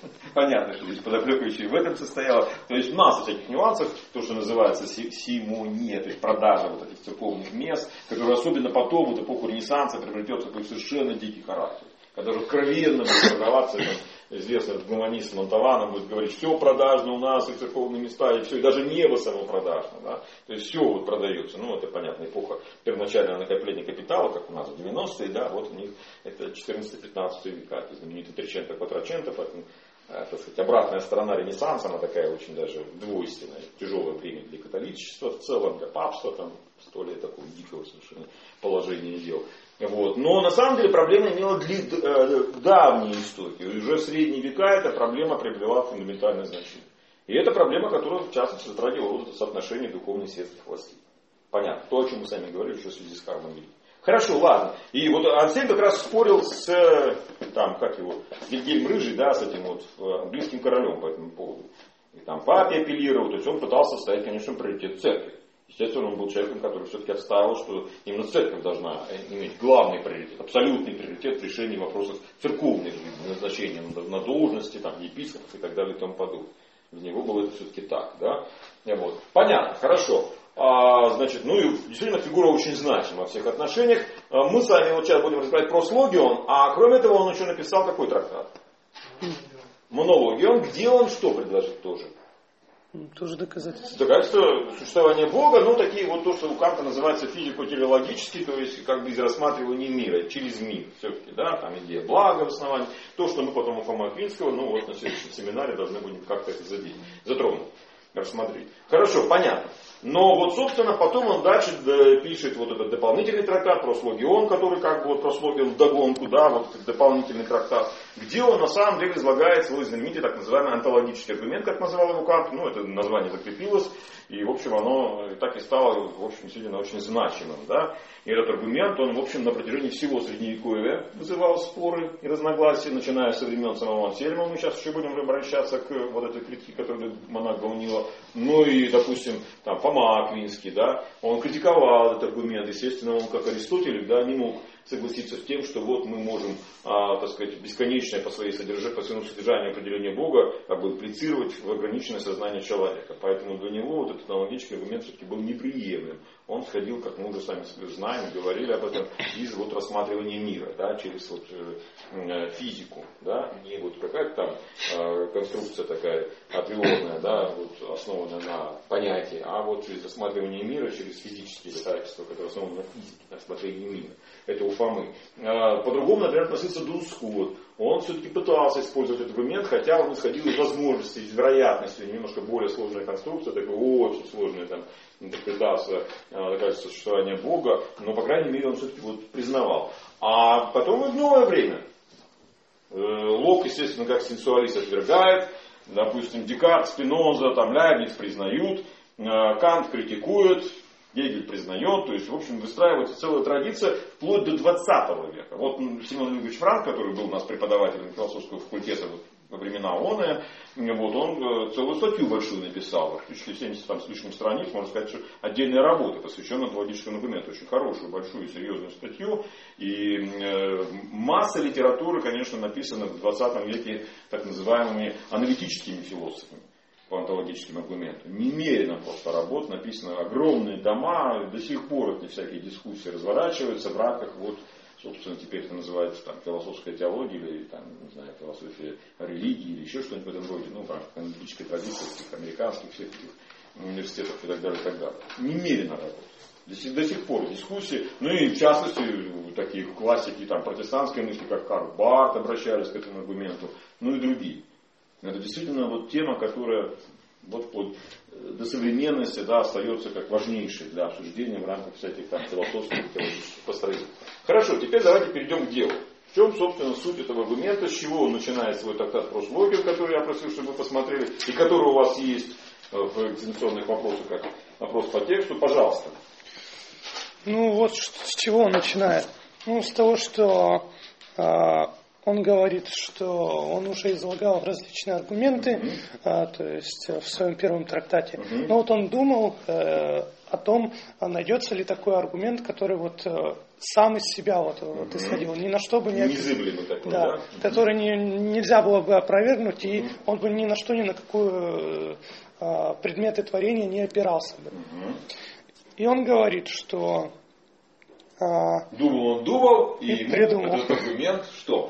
Понятно, что здесь подоплека еще и в этом состояла. То есть масса всяких нюансов, то, что называется симония, то есть продажа вот этих церковных мест, которые особенно потом, в эпоху Ренессанса, приобретет такой совершенно дикий характер. Когда уже откровенно будет продаваться, известный гуманист Монталвано будет говорить, все продажно у нас, и церковные места, и все, и даже небо само продажно. Да? То есть все вот продается. Ну, это, понятно, эпоха первоначального накопления капитала, как у нас в 90-е, да, вот у них это 14-15 века, это знаменитый Триченто Кватраченто, поэтому, так сказать, обратная сторона Ренессанса, она такая очень даже двойственная, тяжелое время для католичества в целом, для папства, там, 100 лет такого дикого совершенно положения дел. Вот. Но на самом деле проблема имела давние истоки. Уже в средние века эта проблема приобрела фундаментальное значение. И это проблема, которая в частности затрагивала вот это соотношение духовных светских властей. Понятно, то, о чем мы сами говорили еще в связи с Карлом Великим. Хорошо, ладно. И вот Ансельм как раз спорил с, там, как его, Вильгельм Рыжий, да, с этим вот английским королем по этому поводу. И там папе апеллировал, то есть он пытался ставить, конечно, приоритет церкви. Естественно, он был человеком, который все-таки отстаивал, что именно церковь должна иметь главный приоритет, абсолютный приоритет в решении вопросов церковной жизни, назначения на должности, там, епископов и так далее и тому подобное. В него было это все-таки так, да? Вот. Понятно, хорошо. Значит, ну и действительно фигура очень значима во всех отношениях. Мы с вами вот сейчас будем разбирать прослогион, а кроме этого он еще написал какой трактат? Монологион, где он что предложит тоже? Тоже доказательства. Доказательства существования Бога, ну такие вот то, что у Канта называется физико-телеологический, то есть как бы из рассматривания мира, через мир все-таки, да, там идея блага в основании. То, что мы потом у Фомы Аквинского, ну вот на следующем семинаре должны будем как-то это затронуть, рассмотреть. Хорошо, понятно. Но вот, собственно, потом он дальше пишет вот этот дополнительный трактат, прослогион, который как бы вот прослогион вдогонку, да, вот дополнительный трактат, где он на самом деле излагает свой знаменитый так называемый онтологический аргумент, как называл его Кант, ну, это название закрепилось, и, в общем, оно так и стало, в общем, действительно очень значимым, да. И этот аргумент, он, в общем, на протяжении всего Средневековья вызывал споры и разногласия, начиная со времен самого Ансельма, мы сейчас еще будем обращаться к вот этой критике, которую монах Гаунила, ну и, допустим, там, Фома Аквинский, да, он критиковал этот аргумент, естественно, он, как Аристотель, да, не мог согласиться с тем, что вот мы можем, так сказать, бесконечное по своему содержанию определение Бога как бы имплицировать в ограниченное сознание человека. Поэтому для него вот этот аналогический аргумент все-таки был неприемлем. Он сходил, как мы уже сами знаем, говорили об этом, из вот рассматривания мира, да, через вот физику, да, не вот какая-то там конструкция такая априорная, да, вот, основанная на понятии, а вот через рассматривание мира, через физические доказательства, которые основаны на физике, на рассмотрении мира. Это у Фомы. По-другому, например, относился Дунскот. Он все-таки пытался использовать этот аргумент, хотя он исходил из возможностей, из вероятности, немножко более сложная конструкция, такая очень сложная там, интерпретация доказательства существования Бога, но, по крайней мере, он все-таки вот признавал. А потом в новое время Лок, естественно, как сенсуалист отвергает, допустим, Декарт, Спиноза, там, Лейбниц признают, Кант критикует, Гегель признает, то есть, в общем, выстраивается целая традиция вплоть до 20 века. Вот Семен Ильич Франк, который был у нас преподавателем философского факультета во времена ООН, вот, он целую статью большую написал, 1070 там, с лишним страниц, можно сказать, что отдельная работа, посвященная онтологическому аргументу, очень хорошую, большую и серьезную статью. И масса литературы, конечно, написана в 20 веке так называемыми аналитическими философами по онтологическим аргументам. Немерено просто работ, написано огромные тома, до сих пор эти всякие дискуссии разворачиваются в рамках, вот, собственно, теперь это называется там, философская теология или там, не знаю, философия религии или еще что-нибудь в этом роде, ну, в рамках аналитической традиции, всех американских, всех этих университетов и так далее, и так далее. Немерено работает. До сих пор дискуссии, ну и в частности, такие классики там, протестантской мысли, как Карл Барт, обращались к этому аргументу, ну и другие. Это действительно вот тема, которая вот вплоть до современности, да, остается как важнейшей для обсуждения в рамках всяких там философских и теологических построений. Хорошо, теперь давайте перейдем к делу. В чем, собственно, суть этого аргумента, с чего он начинает свой трактат прослогион, который я просил, чтобы вы посмотрели, и который у вас есть в экзаменационных вопросах, как вопрос по тексту, пожалуйста. Ну вот с чего он начинает. Ну, с того, что Он говорит, что он уже излагал различные аргументы, то есть в своем первом трактате. Но вот он думал о том, найдется ли такой аргумент, который вот сам из себя вот исходил, ни на что бы не Незыблемый такой, да? Который нельзя было бы опровергнуть, и он бы ни на что, ни на какую предметы творения не опирался бы. И он говорит, что думал, и ему придумал. этот аргумент что?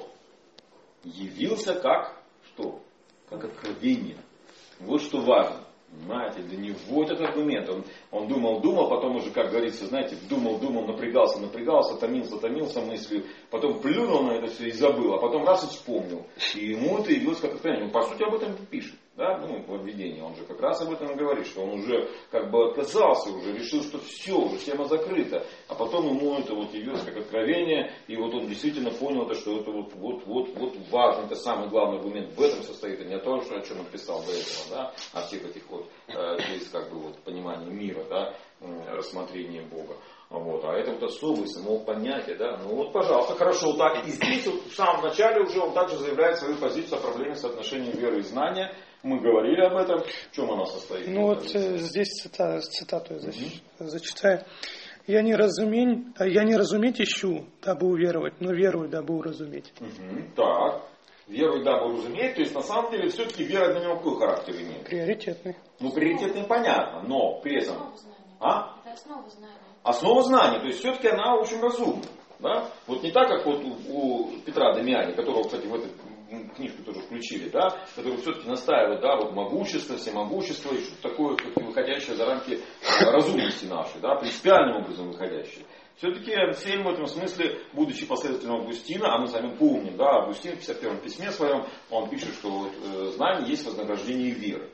Явился как что? Как откровение. Вот что важно. Понимаете, для него этот аргумент. Он думал, потом уже, как говорится, знаете, думал, напрягался, томился мыслью, потом плюнул на это все и забыл, а потом раз и вспомнил. И ему это явилось как откровение. Он, по сути, об этом и пишет. Да, в введении он же как раз об этом и говорит, что он уже как бы отказался, уже решил, что все, уже тема закрыта. А потом ему это вот явилось как откровение, и вот он действительно понял, что это вот важно, это самый главный аргумент в этом состоит, а не то, о чем он писал до этого, да, о всех этих вот здесь как бы вот понимании мира, да, рассмотрении Бога. Вот, а это вот особый самого понятия, да. Ну вот, пожалуйста, хорошо, так. И здесь вот в самом начале уже он также заявляет свою позицию о проблеме соотношения веры и знания. Мы говорили об этом. В чем она состоит? Ну вот здесь цитату я зачитаю. Я не разуметь ищу, дабы уверовать, но верую, дабы уразуметь. Так. Верую, дабы уразуметь. То есть на самом деле все-таки вера для него какой характер имеет? Приоритетный. Ну приоритетный понятно, но при этом... Это основа знания. Основа знаний, то есть все-таки она очень разумна. Да? Вот не так, как вот у Петра Дамиани, которого, кстати, в эту книжку тоже включили, да, который все-таки настаивает, да, вот могущество, всемогущество и что-то такое, выходящее за рамки разумности нашей, да, принципиальным образом выходящее. Все-таки Ансельм в этом смысле, будучи последователем Августина, а мы с вами помним, да, Августин в 51-м письме своем, он пишет, что вот, знание есть вознаграждение веры.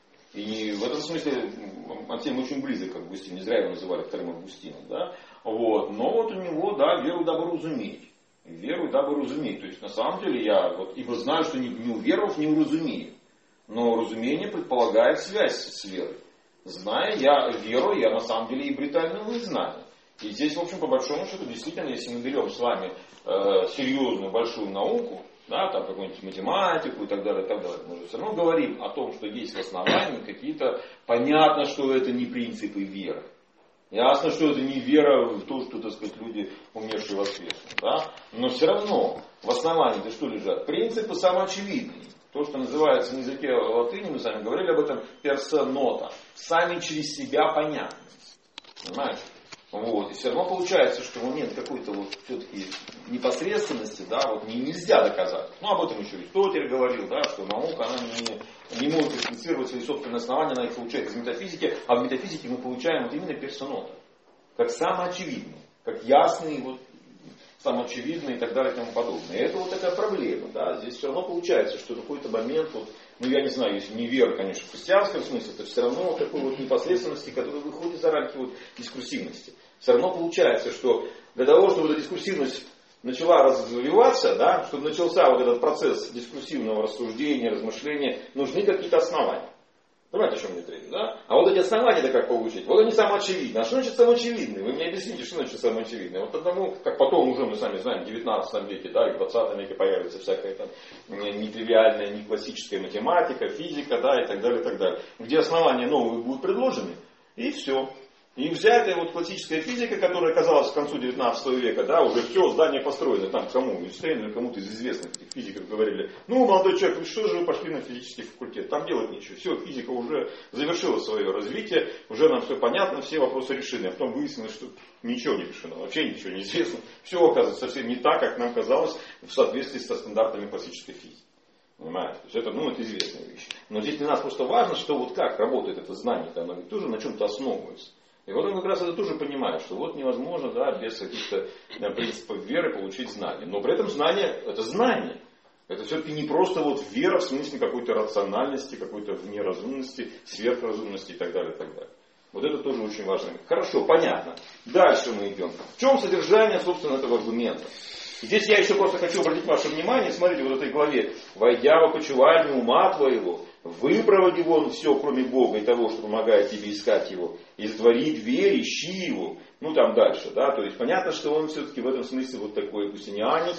И в этом смысле Ансельм очень близок к Августину, не зря его называли вторым Августином, да, вот, но вот у него, да, веру дабы разуметь. Веру дабы разуметь. То есть на самом деле я вот ибо знаю, что не уверовав, не уразумею. Но разумение предполагает связь с верой. Зная я веру, я на самом деле и обретаю новые знания. И здесь, в общем, по большому счету, действительно, если мы берем с вами серьезную большую науку, да, там какую-нибудь математику и так далее, мы же все равно говорим о том, что есть в основании какие-то, понятно, что это не принципы веры. Ясно, что это не вера в то, что, так сказать, люди, умершие, воскреснут. Да? Но все равно в основании-то что лежат? Принципы самоочевидные. То, что называется на языке латыни, мы с вами говорили об этом, персонота. Сами через себя понятны. Понимаете? Вот. И все равно получается, что момент какой-то вот все-таки непосредственности, да, вот нельзя доказать. Ну, об этом еще Аристотель говорил, да, что наука, она не может эксплицировать свои собственные основания, она их получает из метафизики, а в метафизике мы получаем вот именно персоноты, как самоочевидные, как ясные, вот, самоочевидные и так далее и тому подобное. И это вот такая проблема, да, здесь все равно получается, что в какой-то момент, вот, ну я не знаю, если не вера, конечно, в христианском смысле, то все равно вот такой вот непосредственности, которая выходит за рамки вот дискурсивности. Все равно получается, что для того, чтобы эта дискурсивность начала развиваться, да, чтобы начался вот этот процесс дискурсивного рассуждения, размышления, нужны какие-то основания. Понимаете, о чем мне речь, да? А вот эти основания-то как получить? Вот они самоочевидны. А что значит самоочевидные? Вы мне объясните, что значит самоочевидные? Вот потому, как потом уже мы сами знаем, в 19 веке, да, и в 20 веке появится всякая там нетривиальная, не классическая математика, физика, да, и так далее, где основания новые будут предложены, и все. И взятая вот классическая физика, которая оказалась к концу 19 века, да, уже все, здание построено, там кому, Эйнштейну или кому-то из известных этих физиков говорили, ну, молодой человек, вы что же вы пошли на физический факультет, там делать нечего, все, физика уже завершила свое развитие, уже нам все понятно, все вопросы решены, а потом выяснилось, что ничего не решено, вообще ничего не известно, все оказывается совсем не так, как нам казалось в соответствии со стандартами классической физики. Понимаете? То есть это, ну, это известная вещь. Но здесь для нас просто важно, что вот как работает это знание, оно ведь тоже на чем-то основывается. И вот он как раз это тоже понимает, что вот невозможно, да, без каких-то принципов веры получить знание. Но при этом знание, это знание. Это все-таки не просто вот вера в смысле какой-то рациональности, какой-то внеразумности, сверхразумности и так далее, и так далее. Вот это тоже очень важно. Хорошо, понятно. Дальше мы идем. В чем содержание, собственно, этого аргумента? Здесь я еще просто хочу обратить ваше внимание, смотрите, вот в этой главе. «Войдя в опочивальню ума твоего, выпроводи вон все, кроме Бога и того, что помогает тебе искать Его, издвори дверь, ищи Его». Ну там дальше, да, то есть понятно, что он все-таки в этом смысле вот такой августинианец,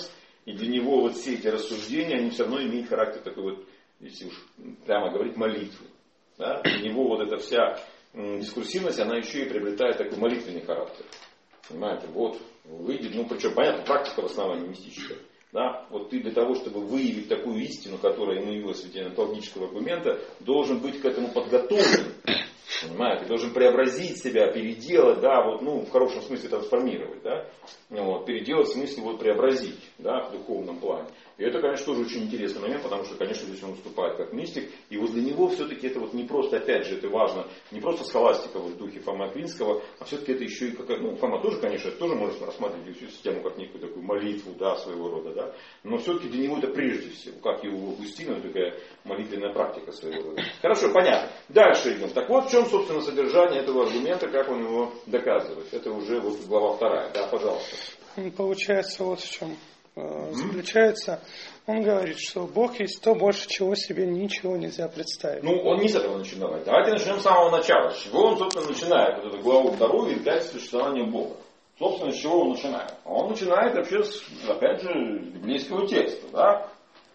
И для него вот все эти рассуждения, они все равно имеют характер такой вот, если уж прямо говорить, молитвы. Да? Для него вот эта вся дискурсивность, она еще и приобретает такой молитвенный характер. Понимаете, вот выйдет, ну причем, понятно, практика в основании мистическая. Да? Вот ты для того, чтобы выявить такую истину, которая ему явилась в виде онтологического аргумента, должен быть к этому подготовлен. Понимаете, должен преобразить себя, переделать, да, вот, ну, в хорошем смысле трансформировать, да, вот, переделать в смысле вот преобразить, да, в духовном плане. И это, конечно, тоже очень интересный момент, потому что, конечно, здесь он выступает как мистик, и вот для него все-таки это вот не просто, опять же, это важно, не просто схоластика в духе Фомы Аквинского, а все-таки это еще и как, ну, Фома тоже, конечно, это тоже можно рассматривать всю систему как некую такую молитву, да, своего рода, да, но все-таки для него это прежде всего, как его Августина, такая молитвенная практика своего рода. Хорошо, понятно. Дальше идем. Так вот, в чем, собственно, содержание этого аргумента, как он его доказывает. Это уже вот глава 2. Да, пожалуйста. Получается, вот в чем заключается. Он говорит, что Бог есть то, больше чего себе ничего нельзя представить. Ну, он не с этого начинает. Давайте начнем с самого начала. С чего он, собственно, начинает вот эту главу 2 и для существования Бога. Собственно, с чего он начинает? Он начинает вообще, опять же, с библейского текста, да?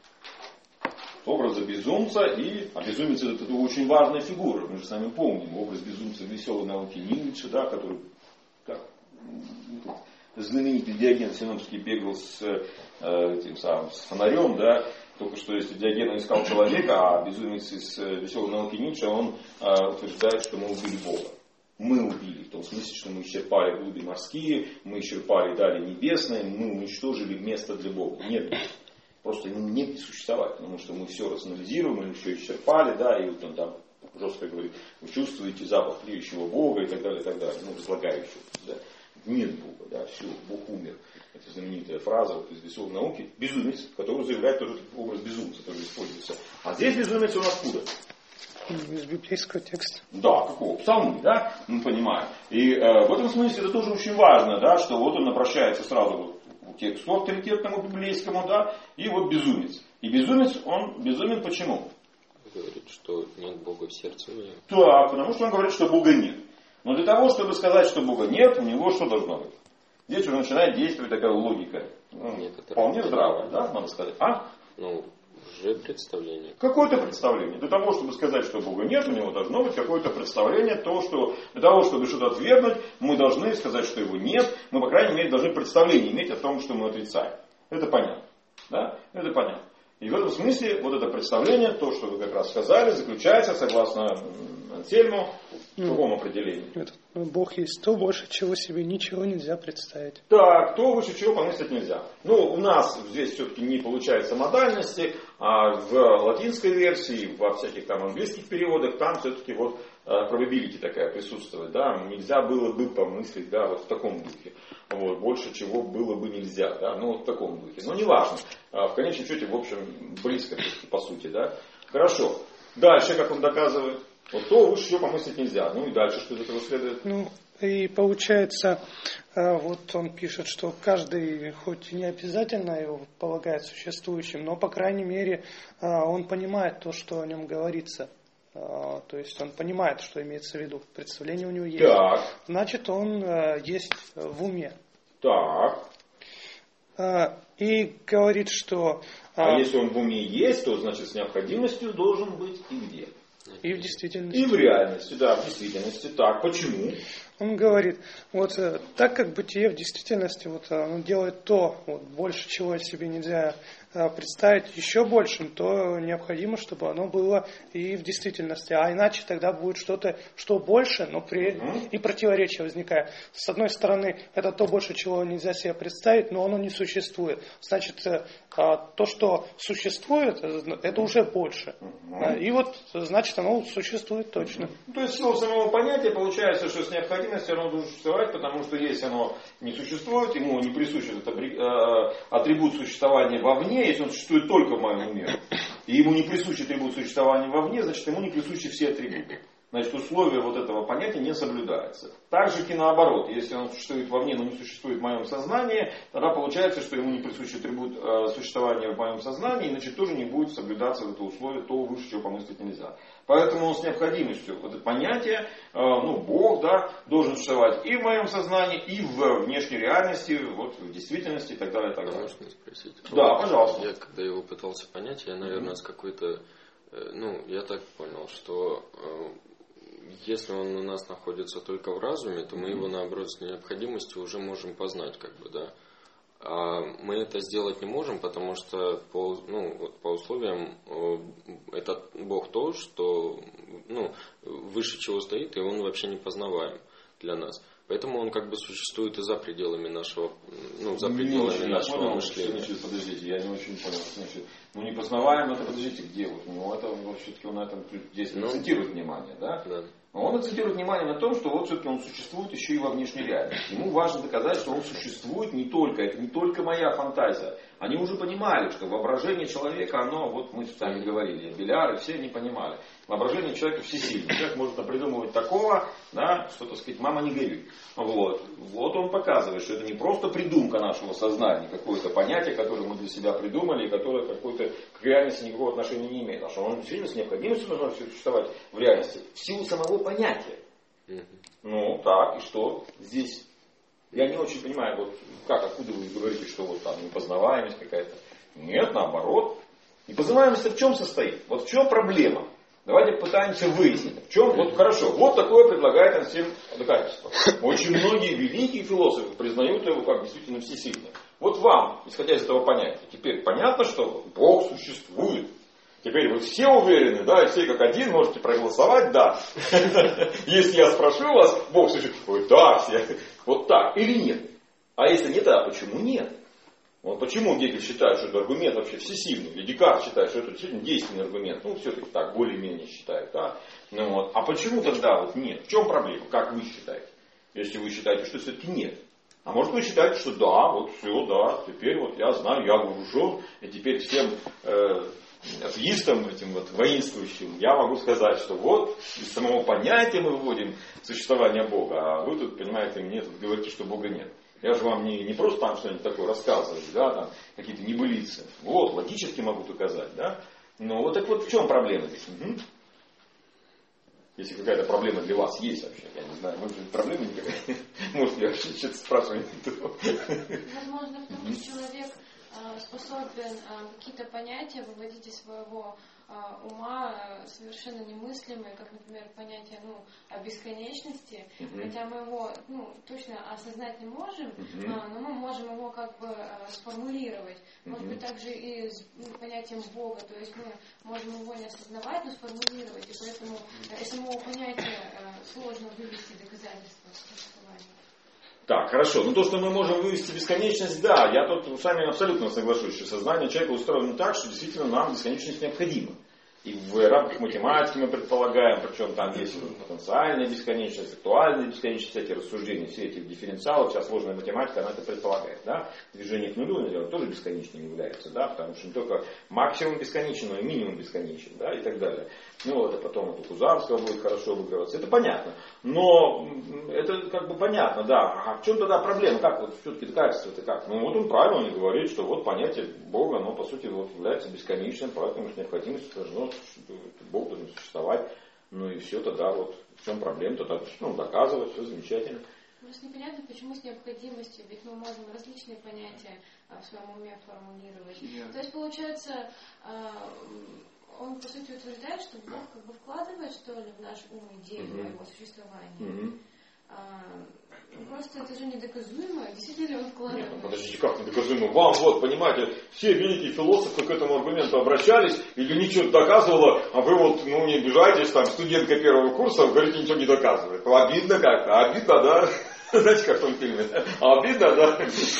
Образа безумца, а безумец это очень важная фигура, мы же сами помним, образ безумца в веселой науке Нингольца, да, который, как знаменитый Диоген Синопский бегал с этим самым с фонарем, да, только что если Диоген искал человека, а безумец из веселой науки Ницше, он утверждает, что мы убили Бога. Мы убили, в том смысле, что мы исчерпали глуби морские, мы исчерпали дали небесные, мы уничтожили место для Бога. Нет Бога. Просто ему негде существовать, потому что мы все рационализируем, мы все исчерпали, да, и вот он там жестко говорит, вы чувствуете запах тлеющего Бога и так далее, ну, разлагающего, да. Нет Бога, да, все, Бог умер. Это знаменитая фраза вот, из веселой науки. Безумец, который заявляет тоже образ безумца, который используется. А здесь безумец он откуда? Из библейского текста. Да, какого? Псалмы, да, мы понимаем. И в этом смысле это тоже очень важно, да, что вот он обращается сразу вот тексту авторитетному библейскому, да, и вот безумец. И безумец, он безумен почему? Говорит, что нет Бога в сердце у него. Так, потому что он говорит, что Бога нет. Но для того, чтобы сказать, что Бога нет, у него что должно быть? Здесь уже начинает действовать такая логика. Вполне здравая, да, надо сказать. Ну, уже представление. Какое-то представление. Для того, чтобы сказать, что Бога нет, у него должно быть какое-то представление. Для того, чтобы что-то отвергнуть, мы должны сказать, что его нет. Мы, по крайней мере, должны представление иметь о том, что мы отрицаем. Это понятно. Да? Это понятно. И в этом смысле вот это представление, то, что вы как раз сказали, заключается, согласно Ансельму, в другом определении. Бог есть то, больше чего себе ничего нельзя представить. Так, то, выше чего помыслить нельзя. Ну, у нас здесь все-таки не получается модальности, а в латинской версии, во всяких там английских переводах, там все-таки вот probability такая присутствует. Да? Нельзя было бы помыслить, да, вот в таком духе. Вот, больше чего было бы нельзя, да, ну вот в таком духе. Но не важно. В конечном счете, в общем, близко, по сути, да. Хорошо. Дальше, как он доказывает? Вот то выше чего помыслить нельзя. Ну и дальше, что из этого следует? Ну, и получается, вот он пишет, что каждый, хоть и не обязательно его полагает существующим, но, по крайней мере, он понимает то, что о нем говорится. То есть он понимает, что имеется в виду. Представление у него есть. Так. Значит, он есть в уме. Так. И говорит, что... если он в уме есть, то значит с необходимостью должен быть и где? И в действительности. И в реальности, да, в действительности. Так, почему? Он говорит, вот так как бытие в действительности вот, оно делает то, вот, больше чего себе нельзя представить, еще большим, то необходимо, чтобы оно было и в действительности. А иначе тогда будет что-то, что больше, но и противоречие возникает. С одной стороны, это то больше, чего нельзя себе представить, но оно не существует. Значит, то, что существует, это уже больше. И вот, значит, оно существует точно. То есть, с самого понятия получается, что с необходимостью оно должно существовать, потому что если оно не существует, ему не присущ этот атрибут существования вовне, если он существует только в моем уме, и ему не присущ атрибут существования вовне, значит, ему не присущи все атрибуты. Значит, условие вот этого понятия не соблюдается. Так же и наоборот, если он существует вовне, но не существует в моем сознании, тогда получается, что ему не присущ атрибут существования в моем сознании, иначе тоже не будет соблюдаться это условие, то выше, чего помыслить нельзя. Поэтому он с необходимостью, вот это понятие, Бог, да, должен существовать и в моем сознании, и в внешней реальности, вот, в действительности и так далее, и так далее. Можно спросить? Да, пожалуйста. Я когда его пытался понять, я, наверное, с какой-то, я так понял, что если он у нас находится только в разуме, то мы его, наоборот, с необходимостью уже можем познать, как бы, да. А мы это сделать не можем, потому что по условиям этот Бог то, что выше чего стоит, и он вообще не познаваем для нас. Поэтому он как бы существует и за пределами нашего, нашего мышления. Подождите, я не очень понял. Значит, непознаваем, это подождите, где вот у него это все-таки он на этом здесь акцентирует внимание, да? Да. Он акцентирует внимание на том, что вот все-таки он существует еще и во внешней реальности. Ему важно доказать, что он существует не только, это не только моя фантазия. Они уже понимали, что воображение человека, оно, вот мы с вами говорили, Беляры, все не понимали. Воображение человека всесильное. Человек может напридумывать такого, да, что, так сказать, мама не горюй. Вот он показывает, что это не просто придумка нашего сознания, какое-то понятие, которое мы для себя придумали, и которое какое-то к реальности никакого отношения не имеет. А что он действительно с необходимостью должен существовать в реальности в силу самого понятия. Так, и что здесь? Я не очень понимаю, вот как, откуда вы говорите, что вот там непознаваемость какая-то. Нет, наоборот. Непознаваемость в чем состоит? Вот в чем проблема? Давайте попытаемся выяснить. В чем, вот хорошо, вот такое предлагает Ансельм доказательство. Очень многие великие философы признают его как действительно всесильным. Вот вам, исходя из этого понятия, теперь понятно, что Бог существует. Теперь вы все уверены, да, и все как один можете проголосовать, да. Если я спрошу вас, Бог существует, да, все. Вот так или нет? А если нет, а почему нет? Вот почему Гегель считает, что это аргумент вообще всесильный, или Декарт считает, что это действительно действенный аргумент, все-таки так, более-менее считает, да. А почему тогда вот нет? В чем проблема? Как вы считаете? Если вы считаете, что все-таки нет. А может вы считаете, что да, вот все, да, теперь вот я знаю, я вооружен, и теперь всем атеистам, этим вот воинствующим, я могу сказать, что вот из самого понятия мы выводим существование Бога, а вы тут, понимаете, мне тут говорите, что Бога нет. Я же вам не просто там что-нибудь такое рассказываю, да, там какие-то небылицы. Вот, логически могу доказать, да. Но вот так вот в чем проблема здесь? Если какая-то проблема для вас есть вообще, я не знаю, может быть проблема никакая? Может, я вообще что-то спрашиваю не то. Возможно, в том, что человек способен какие-то понятия выводить из своего ума совершенно немыслимые, как, например, понятие о бесконечности, хотя мы его точно осознать не можем, но мы можем его как бы сформулировать. Может быть, также и с понятием Бога, то есть мы можем его не осознавать, но сформулировать, и поэтому из самого понятия сложно вывести доказательства существования. Так, хорошо. То, что мы можем вывести бесконечность, да, я тут с вами абсолютно соглашусь, что сознание человека устроено так, что действительно нам бесконечность необходима. И в рамках математики мы предполагаем, причем там есть потенциальная бесконечность, актуальная бесконечность, эти рассуждения, все эти дифференциалы, вся сложная математика, она это предполагает. Да? Движение к нулю, наверное, тоже бесконечным является, да? Потому что не только максимум бесконечен, но и минимум бесконечен, да? И так далее. Это потом у Кузавского будет хорошо выигрываться. Это понятно. Но это как бы понятно, да. А в чем тогда проблема? Как вот все-таки доказательство-то как? Вот он правильно говорит, что вот понятие Бога, оно по сути вот является бесконечным, поэтому с необходимостью должно Бог должен существовать. И все тогда вот в чем проблема? Тогда доказывать, все замечательно. Просто непонятно, почему с необходимостью, ведь мы можем различные понятия в своем уме формулировать. То есть получается, он по сути утверждает, что Бог как бы вкладывает что ли в наш ум идею моего существования. Просто это же недоказуемо, действительно ли он вкладывает? Нет, подождите, как недоказуемо? Вам вот, понимаете, все великие философы к этому аргументу обращались, или ничего доказывало, а вы вот, не обижаетесь, там, студентка первого курса, говорите, ничего не доказывает. Обидно как-то, обидно, да? Знаете, как в том фильме? Обидно, да?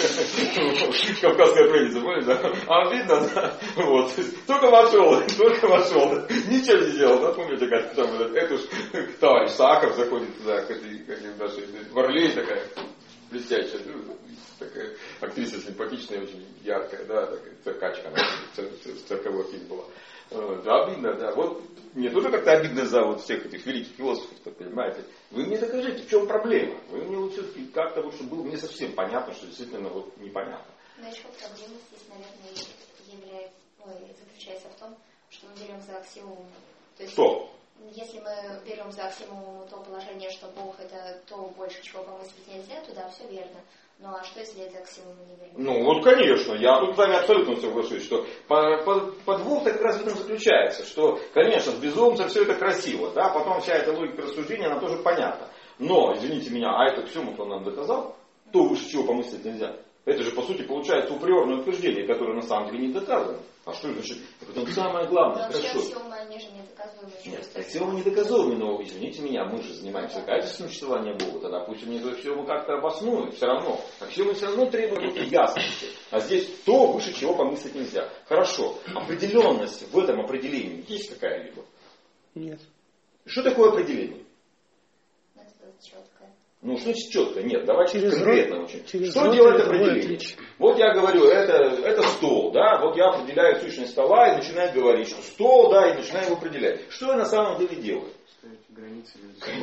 Кавказская пленница, помните, да? Обидно, да? Вот. Только вошел. Ничего не сделал, да? Помните, как там это уж товарищ Сахаров заходит туда, как наши Варлей такая блестящая, такая актриса симпатичная, очень яркая, да, такая циркачка, цирковой фильм была. Да, обидно, да. Вот мне тоже как-то обидно за вот всех этих великих философов, понимаете. Вы мне докажите, в чем проблема. Вы мне вот все-таки как-то вот, чтобы было мне совсем понятно, что действительно вот непонятно. Но еще проблема здесь, наверное, заключается в том, что мы берем за аксиому. То есть, что? Если мы берем за аксиому то положение, что Бог это то больше, чего помыслить нельзя, то да, все верно. Ну а что, если это аксиому не верно? Ну вот конечно, я тут с вами абсолютно соглашусь, что подвох-то как раз в этом заключается, что, конечно, с безумцем все это красиво, да, потом вся эта логика рассуждения, она тоже понятна. Но, извините меня, а это все он нам доказал? То выше чего помыслить нельзя. Это же, по сути, получается уприорное утверждение, которое на самом деле не доказано. А что значит? Это самое главное. Но вообще аксиомы, они же недоказуемы. Нет, аксиомы недоказуемы, но, извините меня, мы же занимаемся доказательством существования Бога. Тогда пусть они эту аксиому как-то обоснуют, все равно. Аксиомы все равно требуют ясности. А здесь то, выше чего помыслить нельзя. Хорошо. Определенность в этом определении есть какая-либо? Нет. Что такое определение? Это четкое. Ну, что значит четко? Нет, давайте Через конкретно рот, очень. Что делает определение? Вот я говорю, это стол, да, вот я определяю сущность стола и начинаю говорить, что стол, да, и начинаю его определять. Что я на самом деле делаю? Ставить границы.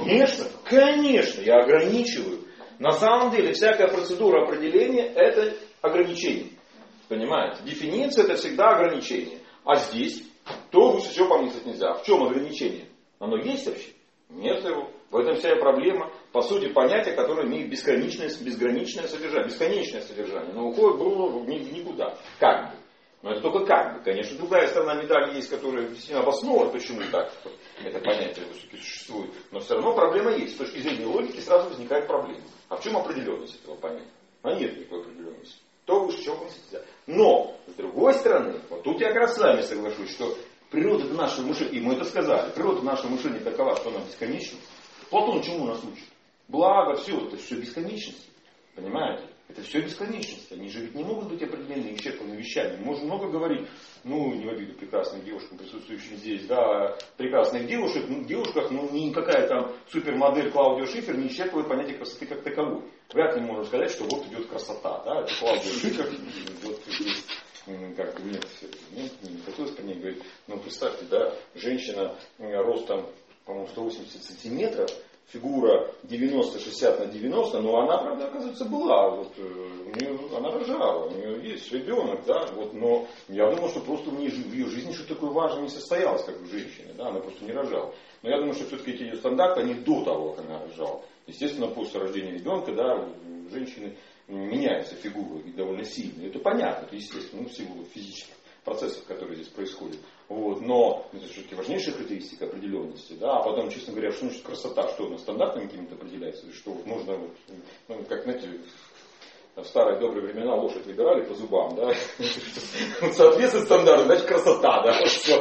Конечно, я ограничиваю. На самом деле, всякая процедура определения это ограничение. Понимаете? Дефиниция это всегда ограничение. А здесь то выше всего помыслить нельзя. В чем ограничение? Оно есть вообще? Нет его. В этом вся проблема. По сути, понятие, которое имеет безграничное содержание. Бесконечное содержание. Но уходит никуда. Как бы. Но это только как бы. Конечно, другая сторона медали есть, которая действительно обоснована, почему так это понятие существует. Но все равно проблема есть. С точки зрения логики сразу возникает проблема. А в чем определенность этого понятия? А нет никакой определенности. То выше чего помыслить нельзя. Но, с другой стороны, вот тут я как раз с вами соглашусь, что природа нашего мышления, и мы это сказали, природа нашего мышления такова, что она бесконечна. Платон чему нас учит? Благо, все, это все бесконечность. Понимаете? Это все бесконечность. Они же ведь не могут быть определены исчерпанными вещами. Мы можем много говорить, не в обиду прекрасным девушкам, присутствующим здесь, да, прекрасных девушках, никакая там супермодель Клаудио Шифер не исчерпывает понятие красоты как таковой. Вряд ли можно сказать, что вот идет красота, да, это Клаудио Шифер, вот есть. Как бы не хотелось по ней говорить, но представьте, да, женщина ростом, по-моему, 180 сантиметров, фигура 90-60 на 90, но она, правда, оказывается, была. Вот, она рожала, у нее есть ребенок, да, вот, но я думал, что просто в ее жизни что-то такое важное не состоялось, как у женщины, да, она просто не рожала. Но я думаю, что все-таки эти ее стандарты, они до того, как она рожала. Естественно, после рождения ребенка, да, у женщины меняется фигура довольно сильно. Это понятно, это естественно, в силу физических процессов, которые здесь происходят. Вот, но это все-таки важнейшая характеристика определенности. Да? А потом, честно говоря, что значит красота? Что она стандартами какими-то определяется? Что вот можно, как, знаете, в старые добрые времена лошадь выбирали по зубам, да? Соответствует стандарту, значит красота, да?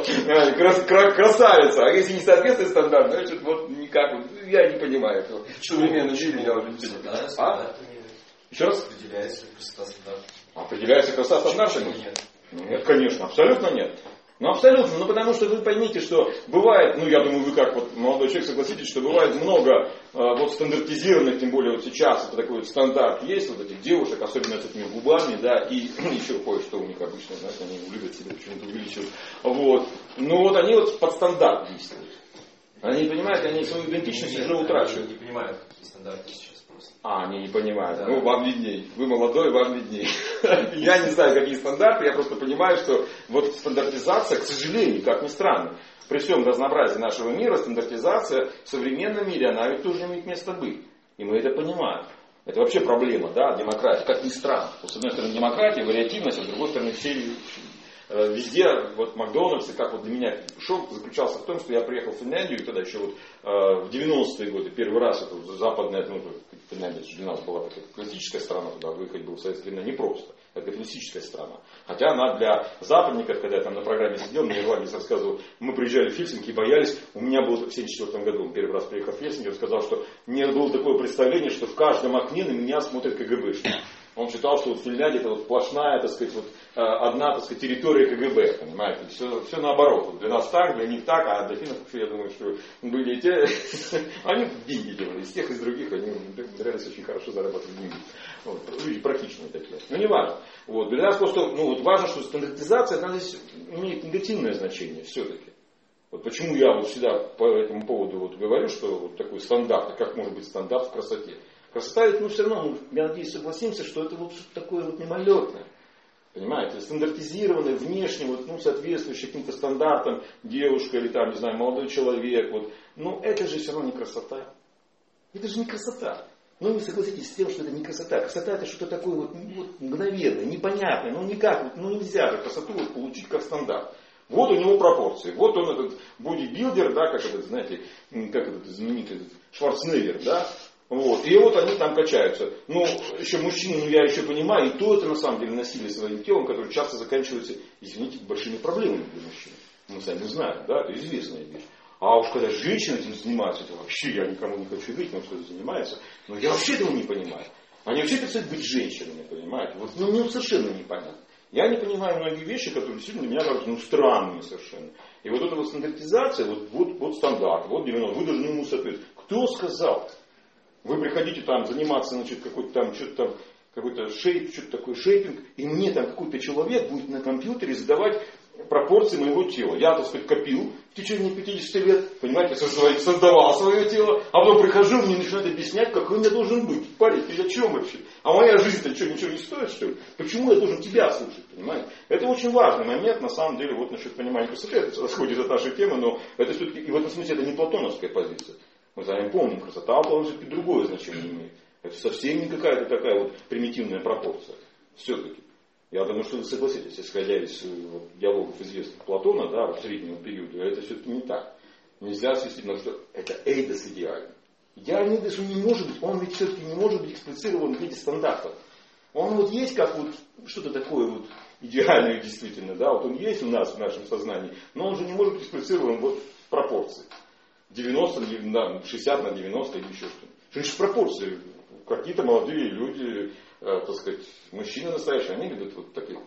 Красавица. А если не соответствует стандарту, значит вот никак. Я не понимаю этого. Современный мир я уже не понимаю. Еще раз? Определяется красота стандартами. Определяется красота стандартами? Нет. Нет, конечно, абсолютно нет. Ну, абсолютно, потому что вы поймите, что бывает, я думаю, вы как вот молодой человек согласитесь, что бывает много вот стандартизированных, тем более вот сейчас это такой вот стандарт есть, вот этих девушек, особенно с этими губами, да, и еще кое-что у них обычно, знаете, они любят себя почему-то увеличивать. Вот. Ну вот они вот под стандарт действуют. Они, понимаете, они свою идентичность уже утрачивают. Они не понимают, какие стандарты сейчас. Они не понимают. Да. Вам видней. Вы молодой, вам видней. Я не знаю, какие стандарты, я просто понимаю, что вот стандартизация, к сожалению, как ни странно, при всем разнообразии нашего мира, стандартизация в современном мире, она ведь тоже имеет место быть. И мы это понимаем. Это вообще проблема, да, демократии, как ни странно. С одной стороны демократия, вариативность, а с другой стороны все везде, вот Макдональдс, как вот для меня шок заключался в том, что я приехал в Финляндию, и тогда еще вот в 90-е годы, первый раз, это западная, Финляндия для нас была такая классическая страна, туда выехать было в советское время непросто. Это классическая страна. Хотя она для западников, когда я там на программе сидел, мне ирландец рассказывал, мы приезжали в Хельсинки и боялись, у меня было в 1974 году, он первый раз приехал в Хельсинки, он сказал, что мне было такое представление, что в каждом окне на меня смотрят КГБшники. Он считал, что вот Финляндия это вот сплошная, так сказать, вот одна, так сказать, территория КГБ, понимаете, все наоборот. Вот для нас так, для них так, а для финнов, я думаю, что были и те, они деньги делали, из тех, из других, они умудрялись очень хорошо зарабатывать деньги. Вот, люди практичные такие. Но не важно. Вот, для нас просто, вот важно, что стандартизация, она здесь имеет негативное значение все-таки. Вот почему я вот всегда по этому поводу вот говорю, что вот такой стандарт, а как может быть стандарт в красоте? Красота, это, все равно, я надеюсь, согласимся, что это вот что-то такое вот мимолетное. Понимаете, стандартизированное, внешне, вот, соответствующее каким-то стандартам девушка или там, не знаю, молодой человек. Вот. Но это же все равно не красота. Это же не красота. Ну, вы согласитесь с тем, что это не красота. Красота это что-то такое вот мгновенное, непонятное. Ну, никак, нельзя же красоту вот получить как стандарт. Вот у него пропорции. Вот он этот бодибилдер, да, как этот, знаете, как этот знаменитый этот Шварценеггер, да. Вот. И вот они там качаются. Ну, еще мужчины, я еще понимаю, и то это на самом деле насилие своим телом, которое часто заканчивается, извините, большими проблемами для мужчин. Мы сами знаем, да, это известная вещь. А уж когда женщины этим занимаются, это вообще я никому не хочу говорить, но кто это занимается, но я вообще этого не понимаю. Они вообще перестают быть женщинами, понимаете? Вот, мне совершенно непонятно. Я не понимаю многие вещи, которые действительно для меня кажутся странными совершенно. И вот эта вот стандартизация, вот стандарт, вот 90, вы должны ему соответствовать. Кто сказал? Вы приходите там заниматься, значит, какой-то там, что-то там, какой-то шейп, что-то такое шейпинг, и мне там какой-то человек будет на компьютере задавать пропорции моего тела. Я, так сказать, копил в течение 50 лет, понимаете, создавал свое тело, а потом прихожу, мне начинают объяснять, какой я должен быть. Парень, ты о чем вообще? А моя жизнь-то что, ничего не стоит, что ли? Почему я должен тебя слушать, понимаете? Это очень важный момент, на самом деле, вот насчет понимания красоты, это расходит от нашей темы, но это все-таки, и в этом смысле это не платоновская позиция. Мы с вами помним, красота все-таки другое значение имеет. Это совсем не какая-то такая вот примитивная пропорция. Все-таки. Я думаю, что вы согласитесь, исходя из диалогов известных Платона, да, в среднем периоде, это все-таки не так. Нельзя свести, потому что это эйдос идеальный. Идеальный эйдос он не может быть, он ведь все-таки не может быть эксплицирован в виде стандартов. Он вот есть как вот что-то такое вот идеальное действительно, да, вот он есть у нас в нашем сознании, но он же не может быть эксплицирован вот в пропорции. 90 на 60 на 90 или еще что-то. Что значит пропорции? Какие-то молодые люди, так сказать, мужчины настоящие, они любят вот таких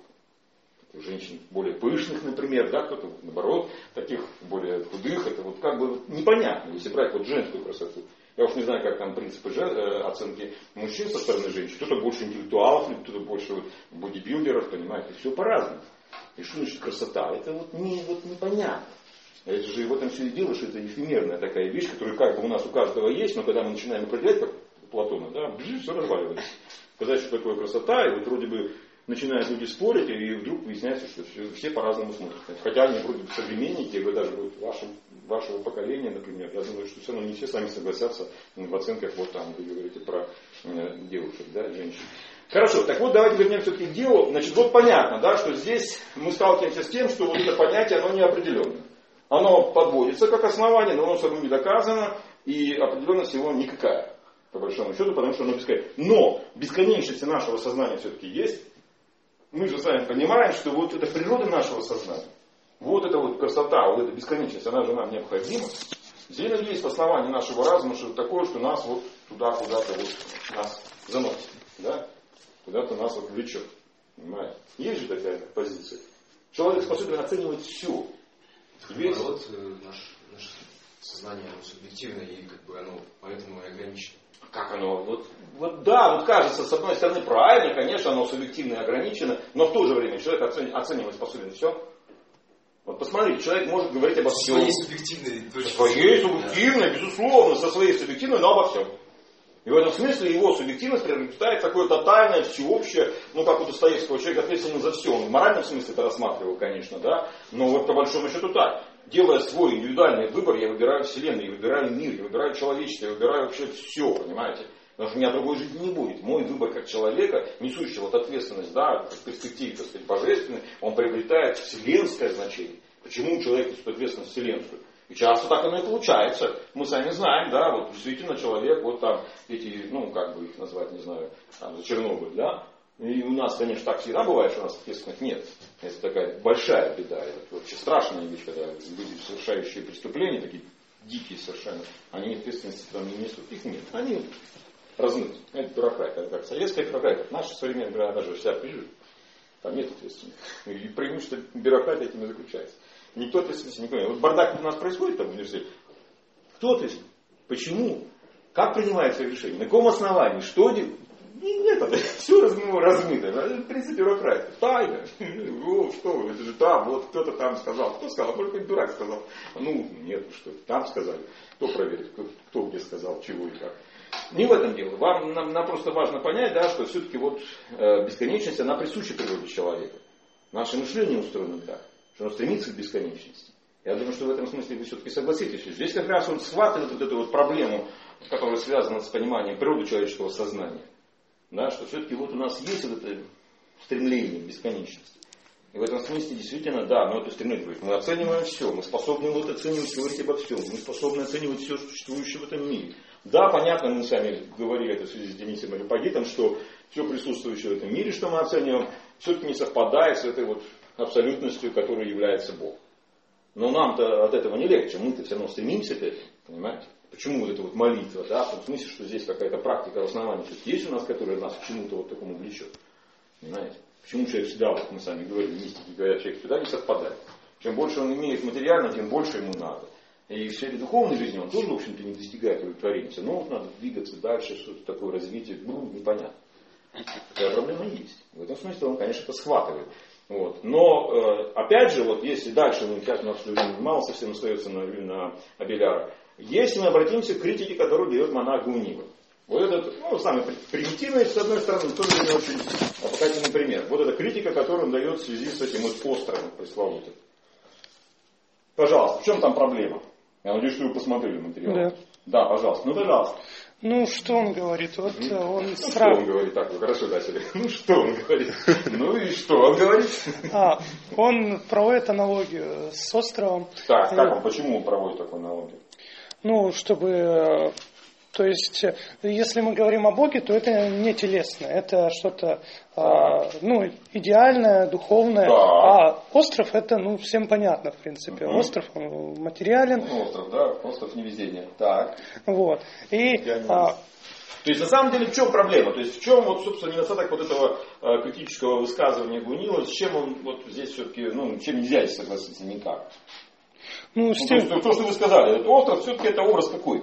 женщин более пышных, например, да, кто-то наоборот, таких более худых, это вот как бы непонятно, если брать вот женскую красоту. Я уж не знаю, как там принципы оценки мужчин со стороны женщин, кто-то больше интеллектуалов, кто-то больше вот бодибилдеров, понимаете, все по-разному. И что значит красота? Это вот непонятно. Это же в этом все и дело, что это эфемерная такая вещь, которая как бы у нас у каждого есть, но когда мы начинаем определять, как Платона, да, все разваливается. Сказать, что такое красота, и вот вроде бы начинают люди спорить, и вдруг выясняется, что все по-разному смотрят. Хотя они вроде бы современники, вы даже вот вашего поколения, например, я думаю, что все равно не все сами согласятся в оценках, вот там вы говорите про девушек, да, женщин. Хорошо, так вот давайте вернемся все-таки к делу. Значит, вот понятно, да, что здесь мы сталкиваемся с тем, что вот это понятие, оно неопределенное. Оно подводится как основание, но оно само не доказано, и определенность его никакая, по большому счету, потому что оно бесконечно. Но бесконечность нашего сознания все-таки есть. Мы же с вами понимаем, что вот это природа нашего сознания. Вот эта вот красота, вот эта бесконечность, она же нам необходима. Здесь есть основание нашего разума, что такое, что нас вот туда, куда-то вот нас заносит. Да? Куда-то нас вот влечет. Понимаете? Есть же такая позиция. Человек способен оценивать все. Наоборот, наше сознание оно субъективное, и как бы оно поэтому и ограничено. Как оно? Вот да, вот кажется, с одной стороны, правильно, конечно, оно субъективно и ограничено, но в то же время человек оценивать способен все. Вот посмотрите, человек может говорить обо всем. Своей субъективной точки. Своей субъективной, безусловно, со своей субъективной, но обо всем. И в этом смысле его субъективность приобретает такое тотальное, всеобщее, ну как у Достоевского, человек ответственен за все. Он в моральном смысле это рассматривал, конечно, да, но вот по большому счету так. Делая свой индивидуальный выбор, я выбираю Вселенную, я выбираю мир, я выбираю человечество, я выбираю вообще все, понимаете. Потому что у меня другой жизни не будет. Мой выбор как человека, несущего вот ответственность, да, в перспективе, так сказать, божественной, он приобретает вселенское значение. Почему человек несет ответственность вселенскую? И часто так оно и получается. Мы сами знаем, да, вот действительно человек, вот там эти, ну как бы их назвать, не знаю, там за Чернобыль, да. И у нас, конечно, так всегда бывает, что у нас ответственных нет. Это такая большая беда. Это вообще страшная вещь, когда люди, совершающие преступления, такие дикие совершенно, они ответственности там не несут. Их нет. Они размыты. Это бюрократия, это как советская бюрократия, наша современная бюрократия даже вся пишет. Там нет ответственности. И преимущество бюрократии этим и заключается. Никто ответственности не понимает. Вот бардак у нас происходит там в университете. Кто ответственен? Почему? Как принимается решение? На каком основании? Что делать? Нет, это все размыто. Это, в принципе, бюрократия. Тайна. О, что вы, это же там, вот кто-то там сказал. Кто сказал? Может быть, дурак сказал. Ну, нет, что там сказали. Кто проверит, кто где сказал, чего и как. Не в этом дело. Нам просто важно понять, да, что все-таки вот бесконечность, она присуща природе человека. Наше мышление устроено так, что оно стремится к бесконечности. Я думаю, что в этом смысле вы все-таки согласитесь. Здесь как раз он схватывает вот эту вот проблему, которая связана с пониманием природы человеческого сознания. Да, что все-таки вот у нас есть вот это стремление к бесконечности. И в этом смысле действительно, да, но это стремление. Мы оцениваем все, мы способны вот оценивать, говорить обо всем, мы способны оценивать все, существующее в этом мире. Да, понятно, мы сами говорили это в связи с Денисом Ареопагитом, что все присутствующее в этом мире, что мы оцениваем, все-таки не совпадает с этой вот абсолютностью, которой является Бог. Но нам-то от этого не легче, мы-то все равно стремимся к этому, понимаете? Почему вот эта вот молитва, да, в том смысле, что здесь какая-то практика в основании есть у нас, которая нас к чему-то вот такому влечет. Понимаете? Почему человек всегда, вот мы сами говорили, мистики говорят, человек всегда не совпадает. Чем больше он имеет материально, тем больше ему надо. И в сфере духовной жизни он тоже, в общем-то, не достигает удовлетворения. Но вот надо двигаться дальше, что-то такое развитие, непонятно. Такая проблема есть. В этом смысле он, конечно, это схватывает. Вот. Но, опять же, вот если дальше, сейчас у нас времени мало совсем остается на Абеляра, если мы обратимся к критике, которую дает монах Гунива. Вот этот, самый примитивный, с одной стороны, тоже не очень показательный пример. Вот эта критика, которую он дает в связи с этим вот постером пресловутым. Пожалуйста, в чем там проблема? Я надеюсь, что вы посмотрели материал. Да. Да, пожалуйста. Ну, пожалуйста. Ну, что он говорит? Вот он что он говорит? Так, вы хорошо начали. Ну, что он говорит? Ну, и что он говорит? Он проводит аналогию с островом. Так, как он, почему он проводит такую аналогию? Ну, чтобы... То есть, если мы говорим о Боге, то это не телесное, это что-то идеальное, духовное. Да. А остров это, всем понятно, в принципе. Угу. Остров, он материален. Остров, да, остров невезения. Так. Вот. И... То есть, на самом деле, в чем проблема? То есть, в чем, вот, собственно, недостаток вот этого критического высказывания Гунила, с чем он вот здесь все-таки, чем нельзя здесь согласиться никак? То есть, то, что вы сказали, этот остров, все-таки это образ какой?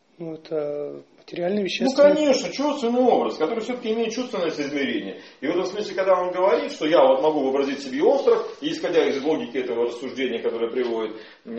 Это материальные вещества. Конечно, чувственный образ, который все-таки имеет чувственное измерение. И в этом смысле, когда он говорит, что я вот могу вообразить себе остров, и исходя из логики этого рассуждения, которое приводит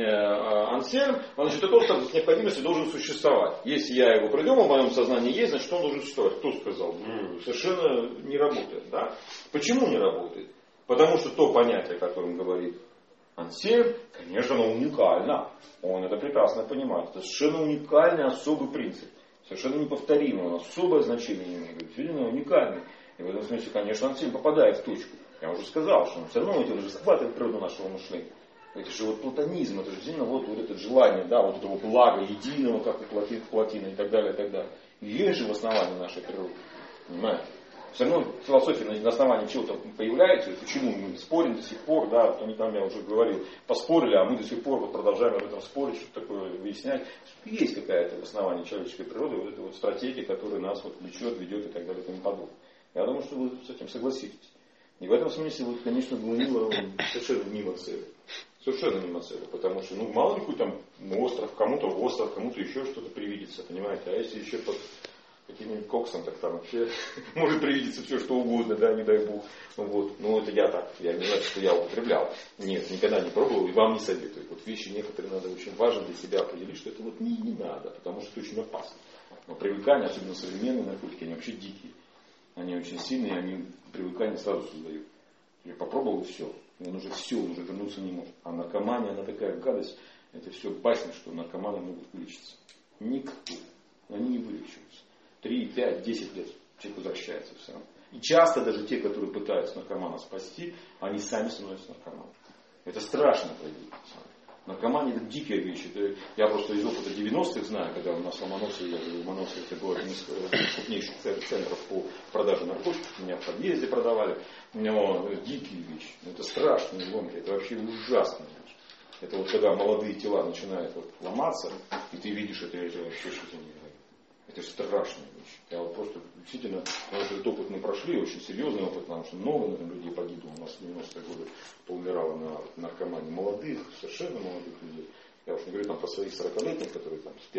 Ансельм, значит, этот остров с необходимостью должен существовать. Если я его придумал, в моем сознании есть, значит, он должен существовать. Кто сказал? Совершенно не работает. Да? Почему не работает? Потому что то понятие, о котором говорит Ансельм, конечно, оно уникально. Он это прекрасно понимает. Это совершенно уникальный, особый принцип. Совершенно неповторимый. Он особое значение имеет. Действительно уникальный. И в этом смысле, конечно, Ансельм попадает в точку. Я уже сказал, что он все равно он же схватывает природу нашего мышления. Это же вот платонизм, это же действительно вот это желание, да, вот этого блага единого, как у Платина и так далее, и так далее. Есть же в основании нашей природы. Понимаете? Все равно философия на основании чего-то появляется. Почему мы спорим до сих пор, да, то не там я уже говорил, поспорили, а мы до сих пор вот продолжаем об этом спорить, что-то такое выяснять. Есть какая-то в основании человеческой природы вот эта вот стратегия, которая нас вот влечет, ведет и так далее и тому подобное. Я думаю, что вы с этим согласитесь. И в этом смысле, вот, конечно, Гунила совершенно мимо цели. Совершенно мимо цели. Потому что, мало ли какой там остров, кому-то еще что-то привидится, понимаете. А если еще под каким-нибудь коксом, так там вообще может привидеться все, что угодно, да, не дай бог. Вот. Это я так, я не знаю, что я употреблял. Нет, никогда не пробовал и вам не советую. Вот вещи некоторые надо очень важно для себя определить, что это вот не надо, потому что это очень опасно. Но привыкание, особенно современные наркотики, они вообще дикие. Они очень сильные, они привыкание сразу создают. Я попробовал и все. Он уже вернуться не может. А наркомания, она такая гадость, это все басня, что наркоманы могут вылечиться. Никто. Они не вылечиваются. 3, 5, 10 лет человек возвращается все равно. И часто даже те, которые пытаются наркомана спасти, они сами становятся наркоманами. Это страшно трагедия. Наркомания это дикая вещь. Это, я просто из опыта 90-х знаю, когда у нас в Ломоносове это был один из крупнейших центров по продаже наркотиков, меня в подъезде продавали. Но дикие вещи. Это страшные гонки, это вообще ужасно. Это вот когда молодые тела начинают вот ломаться, и ты видишь это вообще что-то невероятное. Это страшная вещь. Я вот просто действительно, этот опыт мы прошли, очень серьезный опыт, потому что много, наверное, людей погибло. У нас в 90-е годы поумирало на наркомании молодых, совершенно молодых людей. Я уж не говорю там про своих 40-летних, которые там с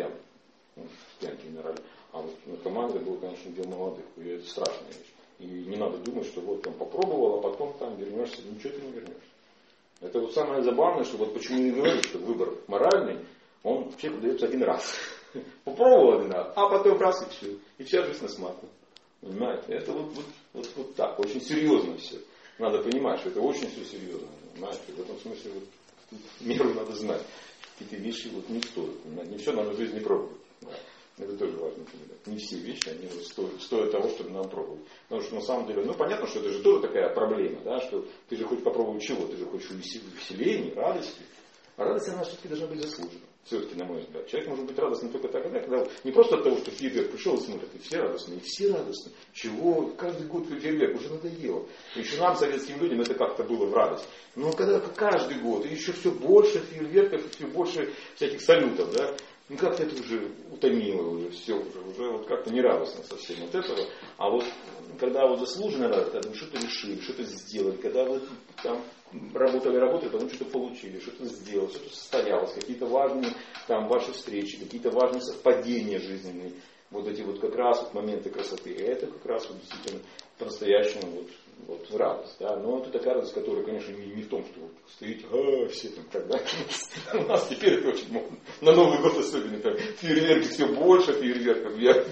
пьянки умирали. А вот наркомания было, конечно, для молодых. И это страшная вещь. И не надо думать, что вот там попробовал, а потом там вернешься, ничего ты не вернешься. Это вот самое забавное, что вот почему я говорю, что выбор моральный, он человеку дается один раз. Попробовал один раз, а потом раз и все. И вся жизнь на смарку. Понимаете? Это вот так, очень серьезно все. Надо понимать, что это очень все серьезно. Понимаете? В этом смысле вот, меру надо знать. Какие-то вещи вот не стоят. Не все надо в жизни пробовать. Да. Это тоже важно понимать. Не все вещи, они вот стоят того, чтобы нам пробовать. Потому что на самом деле, понятно, что это же тоже такая проблема, да, что ты же хочешь попробовать чего? Ты же хочешь веселения, радости. А радость, она все-таки должна быть заслужена. Все-таки, на мой взгляд. Человек может быть радостным только тогда, когда не просто от того, что фейерверк пришел и смотрит, и все радостные, и все радостные. Чего? Каждый год фейерверк уже надоело. Еще нам, советским людям, это как-то было в радость. Но когда каждый год, и еще все больше фейерверков, и все больше всяких салютов, да, как-то это уже утомило, уже все, уже вот как-то нерадостно совсем от этого. А вот когда вот заслуженно радость, когда вы что-то решили, что-то сделали, когда вы там работали, потом что-то получили, что-то сделали, что-то состоялось, какие-то важные там ваши встречи, какие-то важные совпадения жизненные, вот эти вот как раз вот моменты красоты, и это как раз вот действительно по-настоящему вот радость. Да? Но это такая радость, которая, конечно, не в том, что вот стоите, все там тогда. У нас теперь это очень модно. На Новый год особенно там фейерверки все больше фейерверков.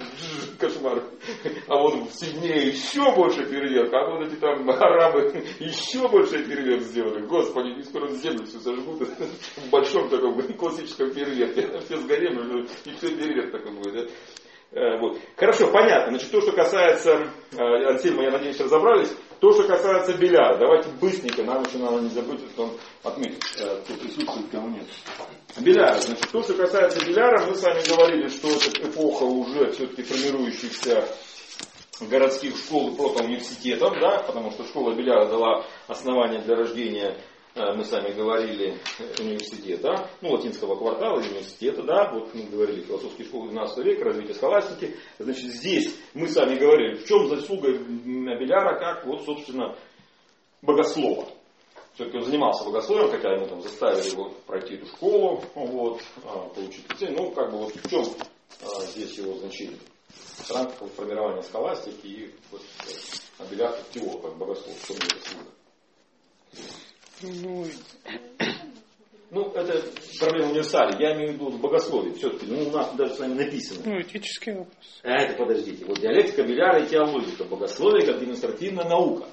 Кошмар. А вот в сильнее еще больше фейерверков. А вот эти там арабы еще больше фейерверк сделали. Господи, не скоро землю все сожгут. В большом таком классическом фейерверке. Все сгорели, и все фейерверк такой будет. Да? Вот. Хорошо, понятно. Значит, то, что касается, Ансельма, я надеюсь, разобрались. То, что касается Беляра, давайте быстренько, нам еще надо не забыть, что он отметит, кто присутствует, кого нет. Беляра, значит, то, что касается Беляра, мы с вами говорили, что это эпоха уже все-таки формирующихся городских школ и протоуниверситетов, да, потому что школа Беляра дала основание для рождения, мы с вами говорили, университета, латинского квартала, университета, да, вот мы говорили, философские школы 12 века, развитие схоластики. Значит, здесь мы с вами говорили, в чем заслуга Беляра, как, вот, собственно, богослова. Все-таки он занимался богословием, хотя ему там заставили его пройти эту школу, вот, получить лицей. Как бы вот в чем здесь его значение? В рамках формирования схоластики и вот, Беляр как теолог, как богослов, в чем его заслуга? Это проблема универсальная. Я имею в виду в богословии. Все-таки, у нас даже с вами написано. Этический вопрос. Это подождите. Вот диалектика Беляра и теологика. Богословие как демонстративная наука.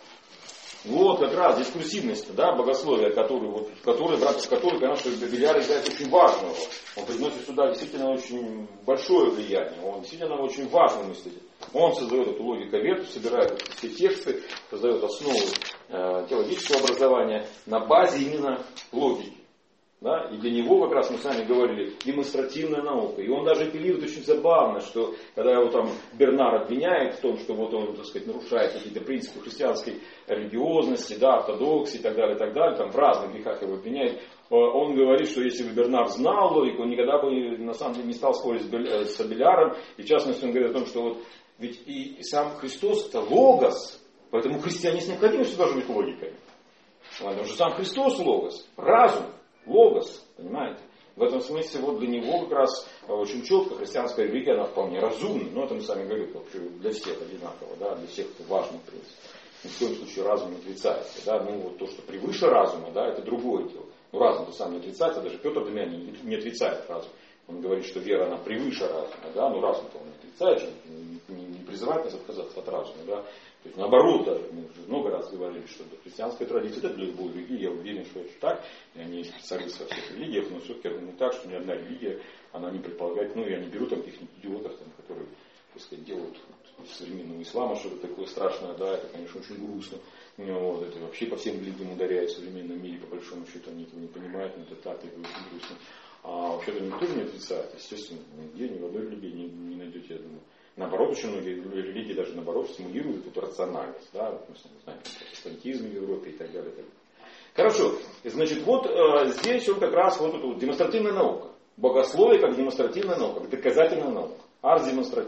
Вот как раз дискурсивность, да, богословия, в которой, конечно, Беляр играет очень важную роль. Он приносит сюда действительно очень большое влияние. Он действительно очень важный мыслитель. Он создает эту логиковед, собирает все тексты, создает основу теологического образования на базе именно логики. Да? И для него, как раз мы с вами говорили, демонстративная наука. И он даже апеллирует очень забавно, что когда его там Бернар обвиняет в том, что вот он, так сказать, нарушает какие-то принципы христианской религиозности, да, ортодоксии и так далее, там в разных грехах его обвиняет, он говорит, что если бы Бернар знал логику, он никогда бы на самом деле не стал спорить с Беляром. И в частности он говорит о том, что вот ведь и сам Христос это логос, поэтому христиане с необходимостью должны быть логиками. Потому что сам Христос логос, разум. Логос, понимаете? В этом смысле вот для него как раз очень четко христианская религия, она вполне разумна. Но это мы сами говорим, вообще для всех одинаково, да, для всех это важный принцип. Ни в коем случае разум не отрицается. Да? Вот то, что превыше разума, да, это другое дело. Разум-то сам не отрицается, даже Петр Демьян не отрицает разум. Он говорит, что вера, она превыше разума, да, но разум-то он не отрицает, не призывает нас отказаться от разума, да. То есть наоборот, даже мы уже много раз говорили, что христианская традиция это для любой религии, я уверен, что это так, и они специалисты во всех религиях, но все-таки не так, что ни одна религия, она не предполагает, я не беру там каких-нибудь идиотов, которые, так сказать, делают из современного ислама что-то такое страшное, да, это, конечно, очень грустно. Вот, это вообще по всем религиям ударяет в современном мире, по большому счету, они этого не понимают, но это так, это очень грустно. А вообще-то никто не отрицает, естественно, нигде, ни в одной религии не найдете, я думаю. Наоборот, очень многие религии даже наоборот стимулируют эту рациональность, да, мы знаем, протестантизм в Европе и так далее. И так далее. Хорошо, значит, вот здесь он как раз вот эта демонстративная наука. Богословие как демонстративная наука, как доказательная наука. Арс демонстратива.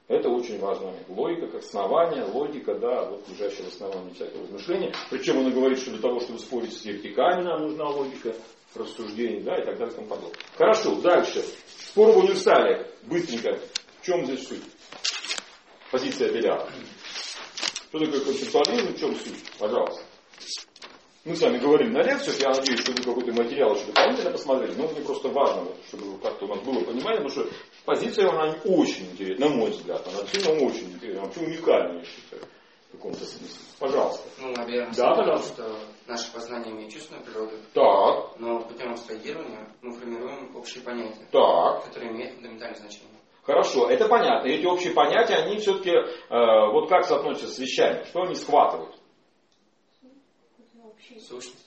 Это очень важный момент. Логика как основание, логика, да, вот лежащее в основании всякого размышления. Причем он и говорит, что для того, чтобы спорить с еретиками, нам нужна логика рассуждений, да, и так далее и тому подобное. Хорошо, дальше. Спор в универсалиях. Быстренько. В чем здесь суть? Позиция Беляра. Что такое концептуализм, в чем суть? Пожалуйста. Мы с вами говорили на лекциях, я надеюсь, что вы какой-то материал еще дополнительно посмотрели, но мне просто важно, чтобы как-то у нас было понимание, потому что позиция, она очень интересна, на мой взгляд, она действительно очень интересна, вообще уникальная, я считаю, в каком-то смысле. Пожалуйста. Ну, наверное, да, пожалуйста. Что наше познание имеет чувственную природу, так. Но путем абстрагирования мы формируем общие понятия, так. которые имеют фундаментальное значение. Хорошо, это понятно. Эти общие понятия, они все-таки, вот как соотносятся с вещами, что они схватывают? Сущность.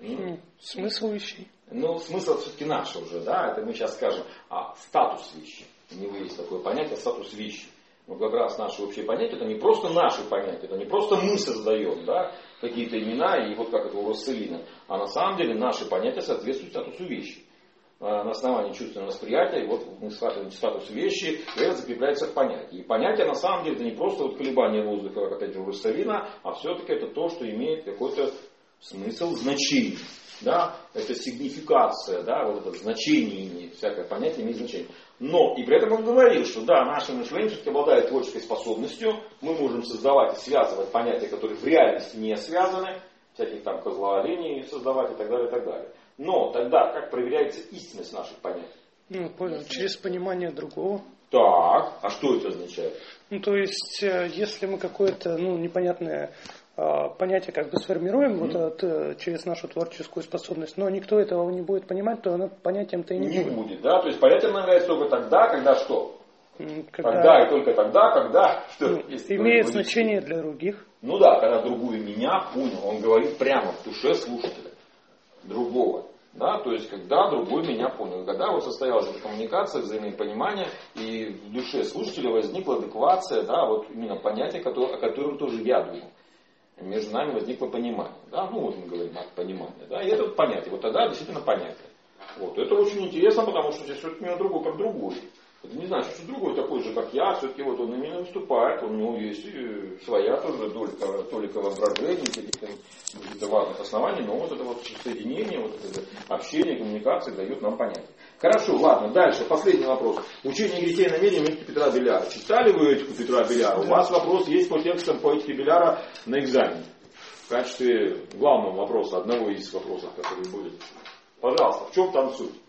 Смысл вещей. Ну, смысл все-таки наш уже, да, это мы сейчас скажем, статус вещи. У него есть такое понятие, статус вещи. Вот как раз наши общие понятия, это не просто наши понятия, это не просто мы создаем, да, какие-то имена, и вот как это у Росселина, а на самом деле наши понятия соответствуют статусу вещи. На основании чувственного восприятия, вот мы схватываем статус вещи, и это закрепляется в понятии. И понятие на самом деле это не просто вот колебание воздуха, как опять же у Росселина, а все-таки это то, что имеет какой-то смысл, значение. Да? Это сигнификация, да? Вот это значение имеет, всякое понятие имеет значение. Но и при этом он говорил, что да, наше мышление все-таки обладает творческой способностью, мы можем создавать и связывать понятия, которые в реальности не связаны, всяких там козлооленей создавать и так далее, и так далее. Но тогда как проверяется истинность наших понятий? Ну, понял, через понимание другого. Так, а что это означает? Ну, то есть, если мы какое-то, непонятное понятие как бы сформируем через нашу творческую способность, но никто этого не будет понимать, то оно понятием-то и не будет. Да? То есть понятием является только тогда, когда что? Тогда и только тогда, когда что? Имеет значение для других. Ну да, когда другой меня понял, он говорит прямо в душе слушателя другого. Да, то есть, когда другой меня понял, когда вот состоялась эта коммуникация, взаимопонимание, и в душе слушателя возникла адеквация, да, вот именно понятие, о котором тоже я думал. Между нами возникло понимание. Да? Ну, вот мы говорим о понимании. Да? И это вот понятие. Вот тогда действительно понятие. Вот. Это очень интересно, потому что здесь все-таки меня другой как другой. Это не значит, что другой такой же, как я, все-таки вот он именно выступает, у него есть своя тоже толика воображения, каких-то важных оснований, но вот это вот соединение, вот это общение, коммуникация дает нам понятие. Хорошо, ладно, дальше, последний вопрос. Учение грехей и намерений этики Петра Беляра. Читали вы этику Петра Беляра? У вас вопрос есть по текстам по этике Беляра на экзамене. В качестве главного вопроса, одного из вопросов, который будет. Пожалуйста, в чем там суть?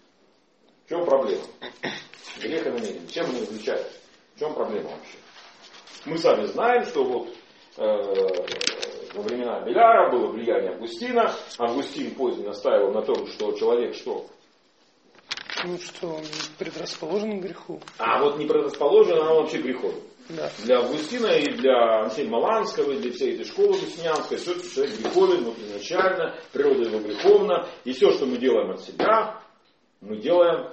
В чем проблема? Грех и намерение. Чем они различаются? В чем проблема вообще? Мы сами знаем, что вот во времена Беляра было влияние Августина. Августин позднее настаивал на том, что человек что? Ну что, он предрасположен к греху. А вот не предрасположен, а он вообще греховен. Да. Для Августина и для Ансельма Ланского, и для всей этой школы августинианской, все-таки человек греховен, вот изначально, природа его греховна. И все, что мы делаем от себя, мы делаем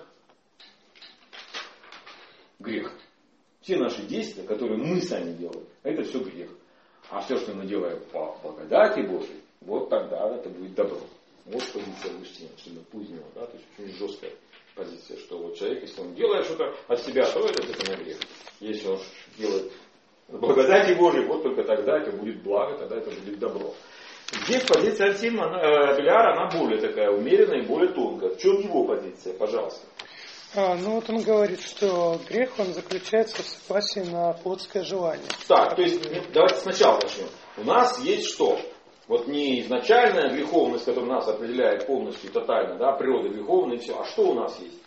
грех. Все наши действия, которые мы сами делаем, это все грех. А все, что мы делаем по благодати Божией, вот тогда это будет добро. Вот позиция Августина, особенно позднего, да, то есть очень жесткая позиция, что вот человек, если он делает что-то от себя, то это действительно грех. Если он делает благодати Божией, вот только тогда это будет благо, тогда это будет добро. Здесь позиция Ансельма Беляра, она более такая умеренная и более тонкая. В чем его позиция, пожалуйста? Ну вот он говорит, что грех, он заключается в согласии на плотское желание. Так, то есть, давайте сначала начнем. У нас есть что? Вот не изначальная греховность, которая нас определяет полностью, тотально, да, природа греховная и все. А что у нас есть?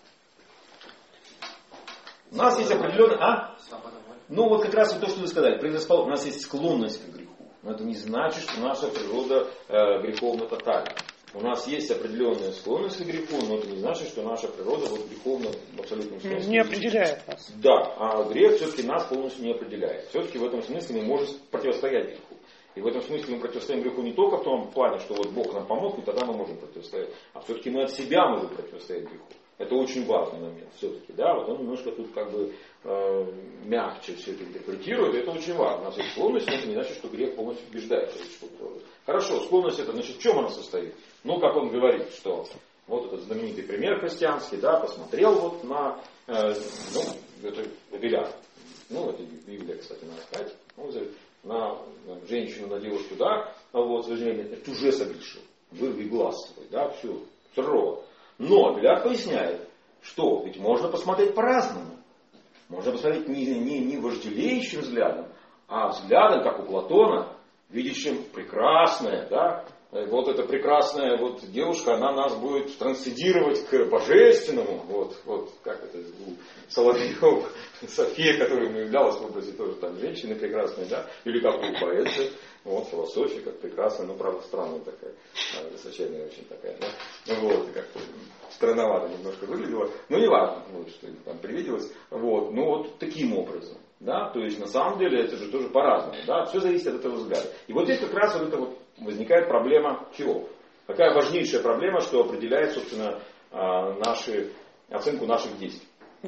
У нас есть определенная... Ну вот как раз вот то, что вы сказали. У нас есть склонность к греху. Но это не значит, что наша природа греховна тотально. У нас есть определенная склонность к греху, но это не значит, что наша природа вот греховна в абсолютном смысле. Не определяет нас. Да, а грех все-таки нас полностью не определяет. Все-таки в этом смысле мы можем противостоять греху. И в этом смысле мы противостоим греху не только в том плане, что вот Бог нам помог, и тогда мы можем противостоять, а все-таки мы от себя можем противостоять греху. Это очень важный момент все-таки, да, вот он немножко тут как бы мягче все это интерпретирует, и это очень важно. У нас есть склонность, но это не значит, что грех полностью побеждает человеческую природу. Хорошо, склонность это, значит, в чем она состоит? Ну, как он говорит, что вот этот знаменитый пример христианский, да, посмотрел вот на, это Беляр, ну это Библия, кстати, надо сказать, он говорит, на женщину, на девушку, да, вот, это уже согрешил, вырви глаз свой, да, все, сурово. Но Беляр поясняет, что ведь можно посмотреть по-разному. Можно посмотреть не вожделеющим взглядом, а взглядом, как у Платона, видящим прекрасное, да, вот эта прекрасная вот девушка, она нас будет трансцендировать к божественному, вот как это у Соловьев, София, которая являлась в образе тоже там женщины прекрасной, да, или как у поэта, вот философия, как прекрасная, ну правда странная такая, высочайная очень такая, да, вот, как-то странновато немножко выглядела, но не важно, вот, что там привиделось, вот, ну вот таким образом. Да, то есть на самом деле это же тоже по-разному. Да, все зависит от этого взгляда. И вот здесь как раз вот это вот возникает проблема чего? Какая важнейшая проблема, что определяет, собственно, оценку наших действий.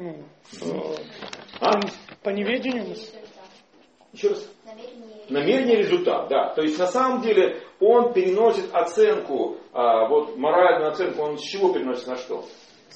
По неведению? Еще раз. Намерение результат, да. То есть на самом деле он переносит оценку, вот моральную оценку, он с чего переносит на что?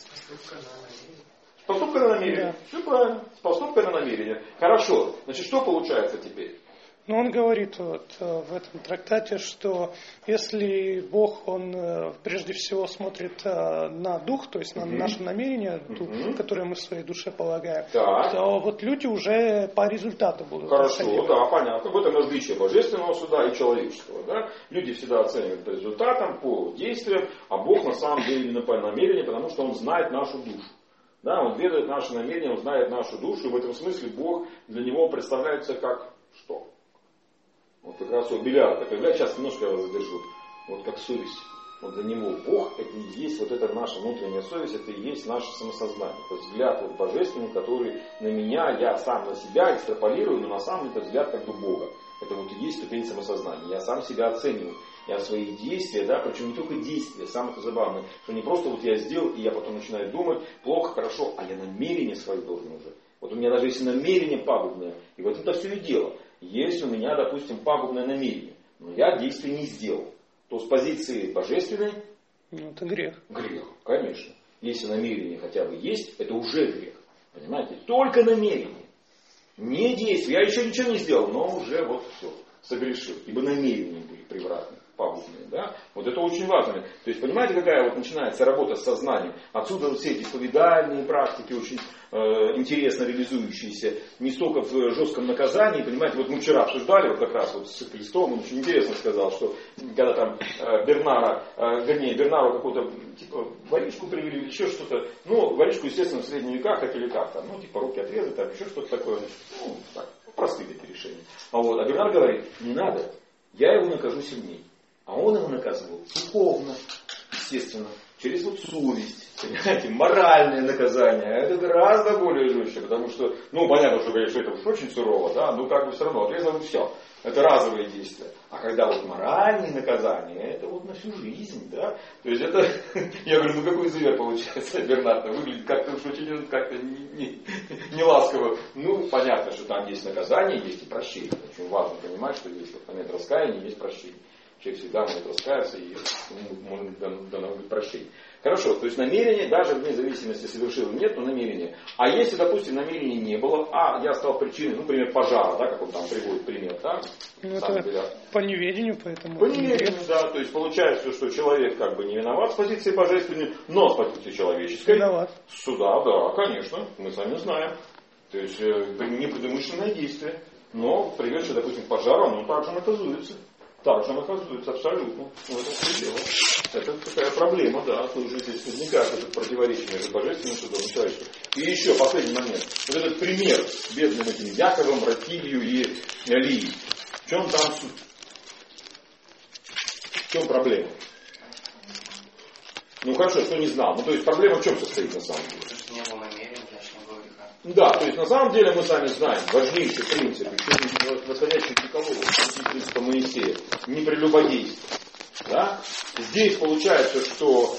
С поступка на намерение. Все правильно. С поступка на намерение. Хорошо. Значит, что получается теперь? Ну, он говорит вот в этом трактате, что если Бог, он прежде всего смотрит на дух, то есть на наше намерение, которое мы в своей душе полагаем, то вот люди уже по результату будут. Хорошо, да, понятно. В этом различие божественного суда и человеческого. Да? Люди всегда оценивают по результатам, по действиям, а Бог на самом деле именно по намерению, потому что Он знает нашу душу. Да, Он ведает наши намерения, Он знает нашу душу, и в этом смысле Бог для него представляется как что? Вот как раз у Беляра такой взгляд, сейчас немножко я вас задержу, вот как совесть. Вот для него Бог, это и есть вот эта наша внутренняя совесть, это и есть наше самосознание. То есть взгляд вот божественный, который на меня, я сам на себя экстраполирую, но на самом деле это взгляд как бы Бога. Это вот и есть ступень самосознания. Я сам себя оцениваю. Я свои действия, да, причем не только действия, самое это забавное, что не просто вот я сделал, и я потом начинаю думать, плохо, хорошо, а я намерение свое должен уже. Вот у меня даже если намерение пагубное, и вот это все и дело. Если у меня, допустим, пагубное намерение, но я действие не сделал, то с позиции божественной... Ну, это грех. Грех, конечно. Если намерение хотя бы есть, это уже грех. Понимаете? Только намерение. Не действие. Я еще ничего не сделал, но уже вот все, согрешил. Ибо намерения были превратны, пагубные. Да? Вот это очень важно. То есть, понимаете, какая вот начинается работа с сознанием? Отсюда вот все эти исповедальные практики очень интересно реализующиеся. Не столько в жестком наказании. Понимаете, вот мы вчера обсуждали вот как раз вот с Христом, он очень интересно сказал, что когда там Бернару какую-то типа воришку привели или еще что-то. Ну, воришку, естественно, в средние века хотели как там, ну, типа руки отрезать, там еще что-то такое. Ну, так, простые такие решения. А Бернар говорит, не надо, я его накажу сильнее. А он его наказывал духовно, естественно, через вот совесть, понимаете, моральное наказание. Это гораздо более жестче, потому что, ну, понятно, что, конечно, это уж очень сурово, да, но как бы все равно отрезал и все. Это разовые действия. А когда вот моральные наказания, это вот на всю жизнь, да. То есть это, я говорю, ну какой зверь получается, Бернард, выглядит как-то уж очень, как-то не ласково. Ну, понятно, что там есть наказание, есть и прощение. Очень важно понимать, что есть вот момент раскаяния, есть прощение. Человек всегда может раскаяться и может быть дано быть прощение. Хорошо, то есть намерение, даже вне зависимости, совершил или нет, но намерение. А если, допустим, намерения не было, а я стал причиной, ну, например, пожара, да, как он там приводит пример, да? Ну, это по неведению, поэтому... По неведению, да, то есть получается, что человек как бы не виноват с позиции божественной, но с позиции человеческой. Виноват. Суда, да, конечно, мы сами знаем. То есть непредумышленное действие, но приведшее, допустим, к пожару, оно также наказуется. Также наказуется, абсолютно. Ну, это все дело. Это такая проблема, да. Тоже здесь возникает это противоречие между божественным судом и человеческим. И еще последний момент. Вот этот пример с бедным этим Яковом, Рафилью и Лией. В чем там суть? В чем проблема? Ну хорошо, что не знал. Ну то есть проблема в чем состоит на самом деле? Что не было намерения, значит не было греха. Да, то есть на самом деле мы сами знаем важнейший принцип, еще восходящий к Николову, принципа Моисея, не прелюбодействие. Да? Здесь получается, что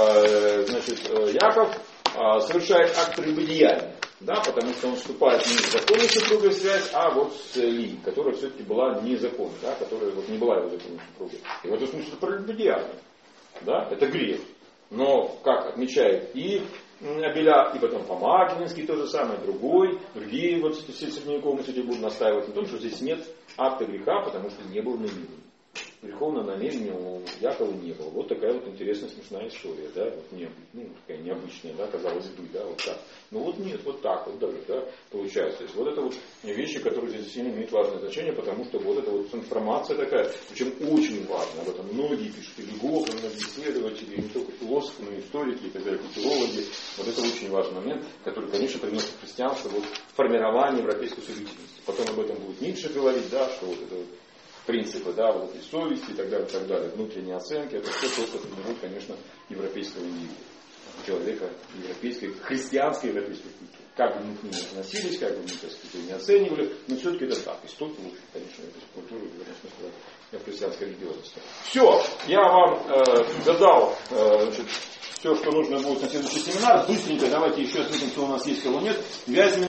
Яков совершает акт прелюбодеяния, да, потому что он вступает не в законную супругую связь, а вот с Лией, которая все-таки была незаконной, да, которая вот не была его законной супругой. И в этом смысле прелюбодеяние. Да? Это грех. Но, как отмечает и Абеля, и потом Помакинский то же самое, другие вот средневековые судьи будут настаивать на том, что здесь нет акта греха, потому что не было намерения. Греховного намерения у Якова не было. Вот такая вот интересная, смешная история, да, вот такая необычная, да, казалось бы, да, вот так. Но вот нет, вот так вот даже, да, получается. То есть вот это вот вещи, которые здесь сильно имеют важное значение, потому что вот эта вот информация такая, причем очень важная, об этом многие пишут, и биологи, многие исследователи, и не только философы, но и историки, и так далее, культурологи. Вот это очень важный момент, который, конечно, приносит христианство вот, в формирование европейской субъективности. Потом об этом будет Ницше говорить, да, что вот это вот принципы, да, вот этой совести и так далее, внутренние оценки, это все только формирует, конечно, европейского индивида, человека европейской, христианской европейской культуры. Как бы мы к ним относились, как бы мы, так сказать, не оценивали, но все-таки это так. Исток лучше, конечно, этой культуры, в христианской религиозности. Все, я вам задал все, что нужно будет на следующий семинар. Быстренько давайте еще ответим, кто у нас есть, кого нет.